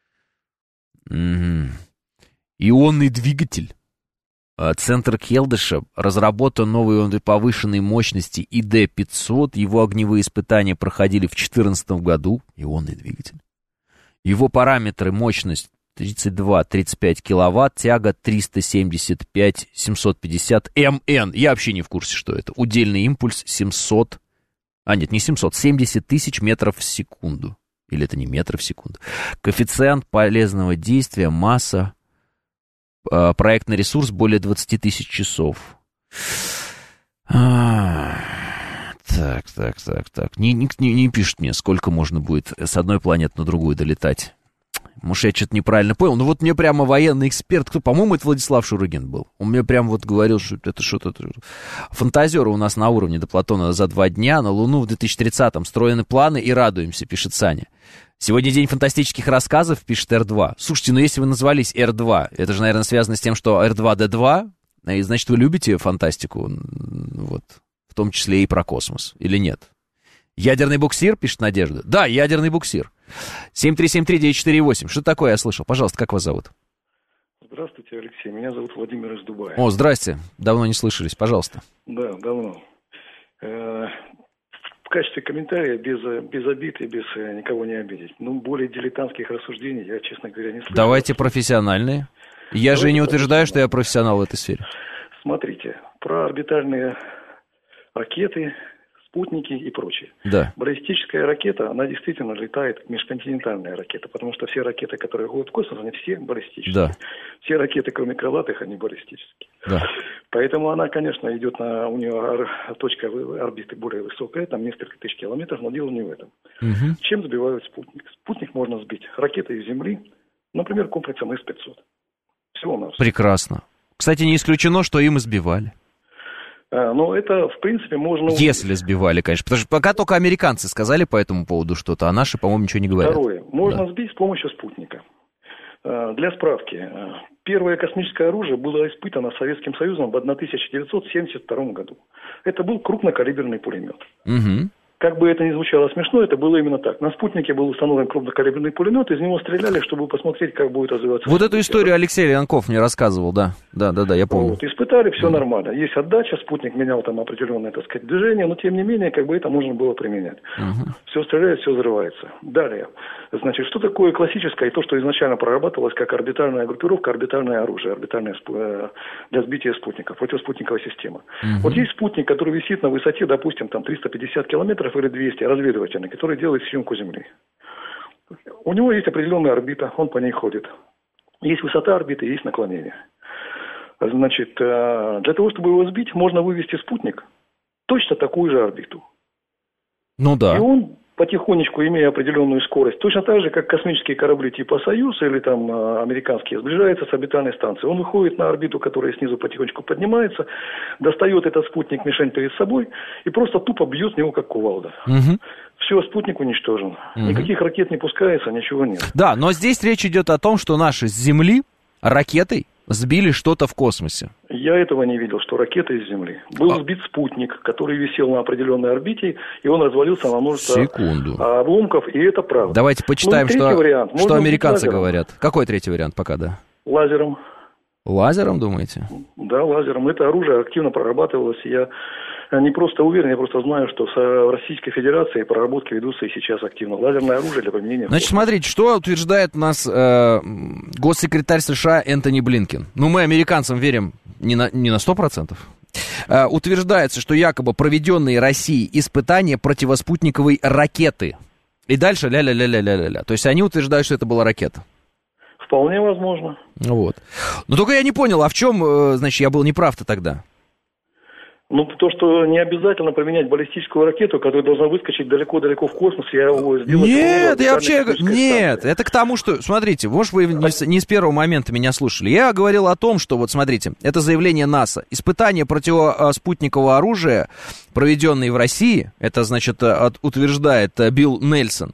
B: Угу. Ионный двигатель. Центр Келдыша разработан новый повышенной мощности И Д пятьсот. Его огневые испытания проходили в две тысячи четырнадцатом году. Ионный двигатель. Его параметры: мощность тридцать два - тридцать пять киловатт, тяга триста семьдесят пять - семьсот пятьдесят М Н. Я вообще не в курсе, что это. Удельный импульс семьсот... А, нет, не семьсот, семьдесят тысяч метров в секунду. Или это не метры в секунду. Коэффициент полезного действия, масса... Проектный ресурс более двадцать тысяч часов. А, так, так, так, так. Не, не, не пишет мне, сколько можно будет с одной планеты на другую долетать. Может, я что-то неправильно понял. Ну, вот мне прямо военный эксперт, кто, по-моему, это Владислав Шурыгин был. Он мне прям вот говорил, что это что-то... Фантазеры у нас на уровне до Платона за два дня. На Луну в две тысячи тридцатом строены планы и радуемся, пишет Саня. Сегодня день фантастических рассказов, пишет Р два. Слушайте, ну если вы назвались Р два, это же, наверное, связано с тем, что Р два Д два, и значит, вы любите фантастику, вот, в том числе и про космос, или нет? Ядерный буксир, пишет Надежда. Да, ядерный буксир. семь три семь три девять четыре восемь. Что такое я слышал? Пожалуйста, как вас зовут?
E: Здравствуйте, Алексей. Меня зовут Владимир из Дубая.
B: О, здрасте. Давно не слышались. Пожалуйста.
E: Да, давно. В качестве комментария, без, без обид и без никого не обидеть. Ну, более дилетантских рассуждений я, честно говоря, не слышал.
B: Давайте профессиональные. Я Давайте же не утверждаю, что я профессионал в этой сфере.
E: Смотрите, про орбитальные ракеты, спутники и прочее.
B: Да.
E: Баллистическая ракета, она действительно летает, межконтинентальная ракета, потому что все ракеты, которые ходят в космос, они все баллистические. Да. Все ракеты, кроме крылатых, они баллистические. Да. Поэтому она, конечно, идет на... У нее точка орбиты более высокая, там несколько тысяч километров, но дело не в этом. Угу. Чем сбивают спутник? Спутник можно сбить ракетой из Земли, например, комплексом С пятьсот. Всего на все.
B: Прекрасно. Кстати, не исключено, что им избивали.
E: А, ну, это, в принципе, можно...
B: Если сбивали, конечно. Потому что пока только американцы сказали по этому поводу что-то, а наши, по-моему, ничего не говорят.
E: Второе. Можно
B: да.
E: сбить с помощью спутника. А, для справки. Первое космическое оружие было испытано Советским Союзом в тысяча девятьсот семьдесят втором году. Это был крупнокалиберный пулемет.
B: Угу.
E: Как бы это ни звучало смешно, это было именно так. На спутнике был установлен крупнокалиберный пулемет, из него стреляли, чтобы посмотреть, как будет развиваться.
B: Вот эту историю Алексей Леонков мне рассказывал, да. Да, да, да, я помню.
E: Вот, испытали, все mm. нормально. Есть отдача, спутник менял там определенное, так сказать, движение, но тем не менее, как бы это можно было применять. Uh-huh. Все стреляет, все взрывается. Далее. Значит, что такое классическое и то, что изначально прорабатывалось как орбитальная группировка, орбитальное оружие, орбитальное для сбития спутников, противоспутниковая система. Uh-huh. Вот есть спутник, который висит на высоте, допустим, там триста пятьдесят километров или двести, разведывательный, который делает съемку Земли. У него есть определенная орбита, он по ней ходит. Есть высота орбиты, есть наклонение. Значит, для того, чтобы его сбить, можно вывести спутник точно такую же орбиту.
B: Ну да.
E: И он потихонечку, имея определенную скорость, точно так же, как космические корабли типа «Союз» или там американские, сближается с орбитальной станцией. Он выходит на орбиту, которая снизу потихонечку поднимается, достает этот спутник-мишень перед собой и просто тупо бьет в него, как кувалда. Угу. Все, спутник уничтожен. Угу. Никаких ракет не пускается, ничего нет.
B: Да, но здесь речь идет о том, что наши с Земли ракетой сбили что-то в космосе.
E: Я этого не видел, что ракета из Земли. Был а... сбит спутник, который висел на определенной орбите, и он развалился на множество
B: Секунду.
E: обломков, и это правда.
B: Давайте почитаем, ну, что, вариант. что американцы говорят. Какой третий вариант пока, да?
E: Лазером.
B: Лазером, думаете?
E: Да, лазером. Это оружие активно прорабатывалось. Я не просто уверен, я просто знаю, что в Российской Федерации проработки ведутся и сейчас активно. Лазерное оружие для применения.
B: Значит, смотрите, что утверждает у нас э, госсекретарь США Энтони Блинкен. Ну, мы американцам верим не на, не на сто процентов. Э, утверждается, что якобы проведенные Россией испытания противоспутниковой ракеты. И дальше ля-ля-ля-ля-ля-ля. То есть они утверждают, что это была ракета.
E: Вполне возможно.
B: Вот. Но только я не понял, а в чем, э, значит, я был неправ-то тогда?
E: Ну, то, что не обязательно применять баллистическую ракету, которая должна выскочить далеко-далеко в космос, я его сделал...
B: Нет, я вообще... Нет, это к тому, что... Смотрите, может, вы не с, не с первого момента меня слушали. Я говорил о том, что, вот смотрите, это заявление НАСА. Испытания противоспутникового оружия, проведенные в России, это, значит, от, утверждает Билл Нельсон,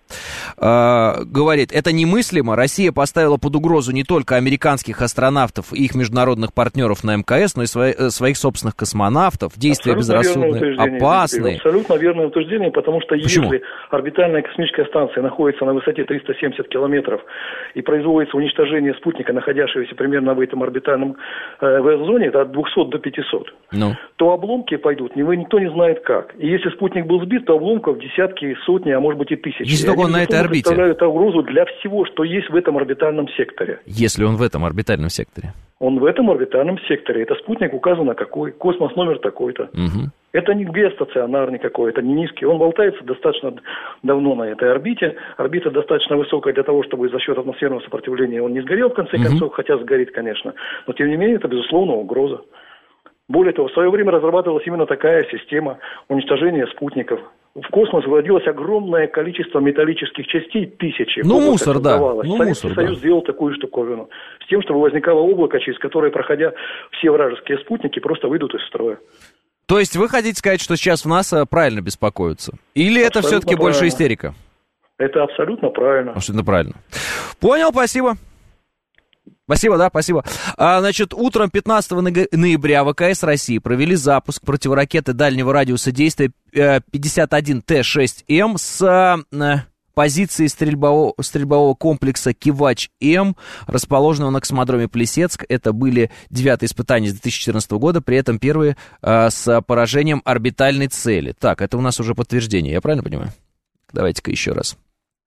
B: э, говорит, это немыслимо. Россия поставила под угрозу не только американских астронавтов и их международных партнеров на МКС, но и свои, своих собственных космонавтов. Действия безрассудные, опасные.
E: Абсолютно верное утверждение, потому что
B: Почему?
E: если орбитальная космическая станция находится на высоте триста семьдесят километров и производится уничтожение спутника, находящегося примерно в этом орбитальном э, зоне, это от двухсот до пятисот,
B: ну.
E: то обломки пойдут, никто не знает как. И если спутник был сбит, то обломков десятки, сотни, а может быть и тысячи.
B: Если только он на этой орбите.
E: Представляют угрозу для всего, что есть в этом орбитальном секторе.
B: Если он в этом орбитальном секторе.
E: Он в этом орбитальном секторе. Это спутник указано какой, космос номер такой-то.
B: Угу.
E: Это не геостационарный какой, это не низкий. Он болтается достаточно давно на этой орбите. Орбита достаточно высокая для того, чтобы за счет атмосферного сопротивления он не сгорел, в конце угу. концов, хотя сгорит, конечно. Но, тем не менее, это, безусловно, угроза. Более того, в свое время разрабатывалась именно такая система уничтожения спутников. В космос выводилось огромное количество металлических частей, тысячи.
B: Ну, мусор, да. Ну,
E: Советский
B: мусор,
E: Союз
B: да.
E: сделал такую штуковину. С тем, чтобы возникало облако, через которое, проходя все вражеские спутники, просто выйдут из строя.
B: То есть вы хотите сказать, что сейчас в НАСА правильно беспокоятся? Или абсолютно это все-таки правильно. Больше истерика?
E: Это абсолютно правильно.
B: Абсолютно правильно. Понял, спасибо. Спасибо, да, спасибо. А, значит, утром пятнадцатого ноября ВКС России провели запуск противоракеты дальнего радиуса действия пятьдесят один Т шесть М с э, позиции стрельбового, стрельбового комплекса Кивач-М, расположенного на космодроме Плесецк. Это были девятые испытания с две тысячи четырнадцатого года, при этом первые э, с поражением орбитальной цели. Так, это у нас уже подтверждение, я правильно понимаю? Давайте-ка еще раз.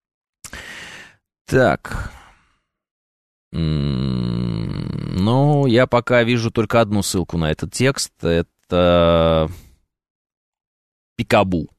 B: Так... Ну, я пока вижу только одну ссылку на этот текст. Это Пикабу.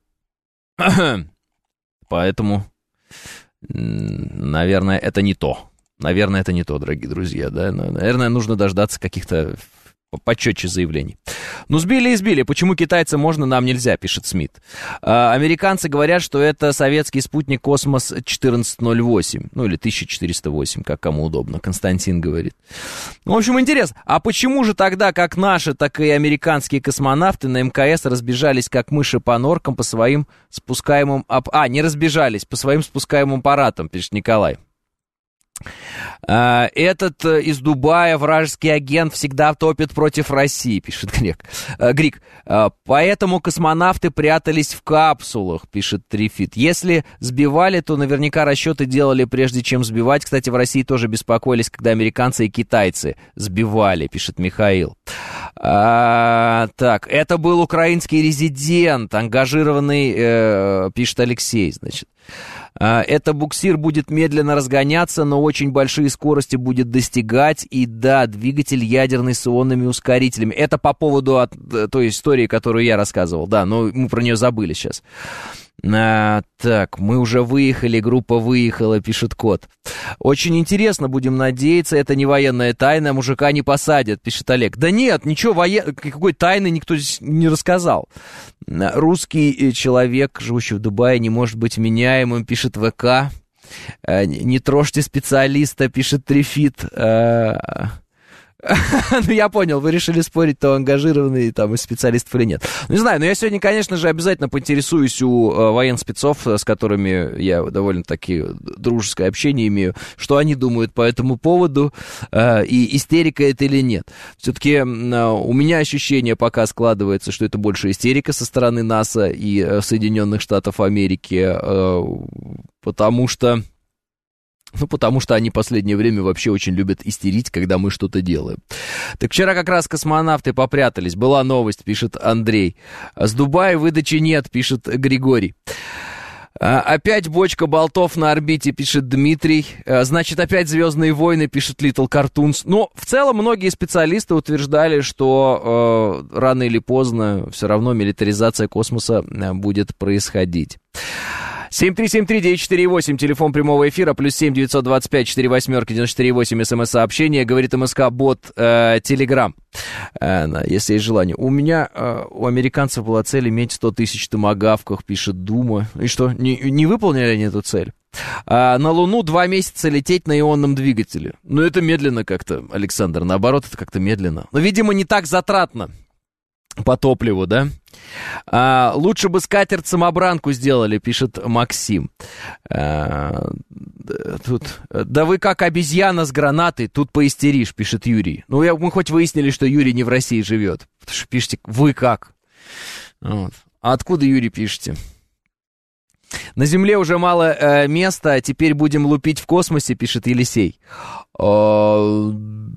B: Поэтому, наверное, это не то. Наверное, это не то, дорогие друзья. Да? Наверное, нужно дождаться каких-то почетче заявлений. Ну, сбили и сбили. Почему китайцам можно, нам нельзя, пишет Смит. А, американцы говорят, что это советский спутник Космос четырнадцать ноль восемь. Ну, или тысяча четыреста восемь, как кому удобно. Константин говорит. Ну, в общем, интересно. А почему же тогда, как наши, так и американские космонавты на МКС разбежались, как мыши по норкам, по своим спускаемым... Ап... А, не разбежались, по своим спускаемым аппаратам, пишет Николай. Этот из Дубая вражеский агент всегда топит против России, пишет Грек. Грик. Поэтому космонавты прятались в капсулах, пишет Трифит. Если сбивали, то наверняка расчеты делали прежде, чем сбивать. Кстати, в России тоже беспокоились, когда американцы и китайцы сбивали, пишет Михаил. А, так, это был украинский резидент, ангажированный, э, пишет Алексей, значит. Это буксир будет медленно разгоняться, но очень большие скорости будет достигать. И да, двигатель ядерный с ионными ускорителями. Это по поводу от, той истории, которую я рассказывал. Да, но мы про нее забыли сейчас. А, так, мы уже выехали, группа выехала, пишет Кот. Очень интересно, будем надеяться, это не военная тайна, мужика не посадят, пишет Олег. Да нет, ничего воен... какой тайны никто здесь не рассказал. Русский человек, живущий в Дубае, не может быть меняемым, пишет ВК. Не трожьте специалиста, пишет Трифит. Ну, я понял, вы решили спорить, то ангажированный там из специалистов или нет. Ну, не знаю, но я сегодня, конечно же, обязательно поинтересуюсь у э, военспецов, с которыми я довольно-таки дружеское общение имею, что они думают по этому поводу, э, и истерика это или нет. Все-таки э, у меня ощущение пока складывается, что это больше истерика со стороны НАСА и э, Соединенных Штатов Америки, э, потому что... Ну, потому что они в последнее время вообще очень любят истерить, когда мы что-то делаем. Так вчера как раз космонавты попрятались. Была новость, пишет Андрей. С Дубая выдачи нет, пишет Григорий. Опять бочка болтов на орбите, пишет Дмитрий. Значит, опять «Звездные войны», пишет Little Cartoons. Но в целом многие специалисты утверждали, что э, рано или поздно все равно милитаризация космоса будет происходить. семь три семь три девять четыре восемь, телефон прямого эфира, плюс семь девятьсот двадцать пять четыре восьмерки девяносто четыре восемь, смс-сообщение, говорит МСК-бот, э, Телеграм, э, если есть желание. У меня, э, у американцев была цель иметь сто тысяч томагавков, пишет Дума. И что, не, не выполнили они эту цель? А, на Луну два месяца лететь на ионном двигателе. Ну, это медленно как-то, Александр, наоборот, это как-то медленно. Но, видимо, не так затратно по топливу, да? А, лучше бы скатерть-самобранку сделали, пишет Максим. А, тут, да вы как обезьяна с гранатой, тут поистеришь, пишет Юрий. Ну, я, мы хоть выяснили, что Юрий не в России живет. Потому что пишите, вы как? Вот. А откуда, Юрий, пишете? На Земле уже мало э, места, а теперь будем лупить в космосе, пишет Елисей. А,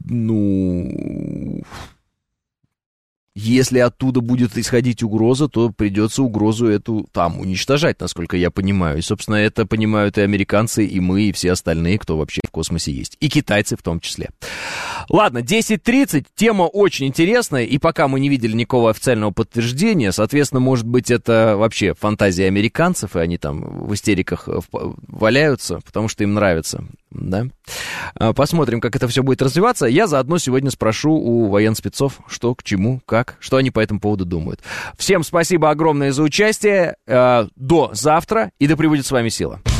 B: ну... Если оттуда будет исходить угроза, то придется угрозу эту там уничтожать, насколько я понимаю. И, собственно, это понимают и американцы, и мы, и все остальные, кто вообще в космосе есть. И китайцы в том числе. Ладно, десять тридцать, тема очень интересная, и пока мы не видели никакого официального подтверждения, соответственно, может быть, это вообще фантазия американцев, и они там в истериках валяются, потому что им нравится, да? Посмотрим, как это все будет развиваться. Я заодно сегодня спрошу у военспецов, что к чему, как, что они по этому поводу думают. Всем спасибо огромное за участие. До завтра, и да пребудет с вами сила.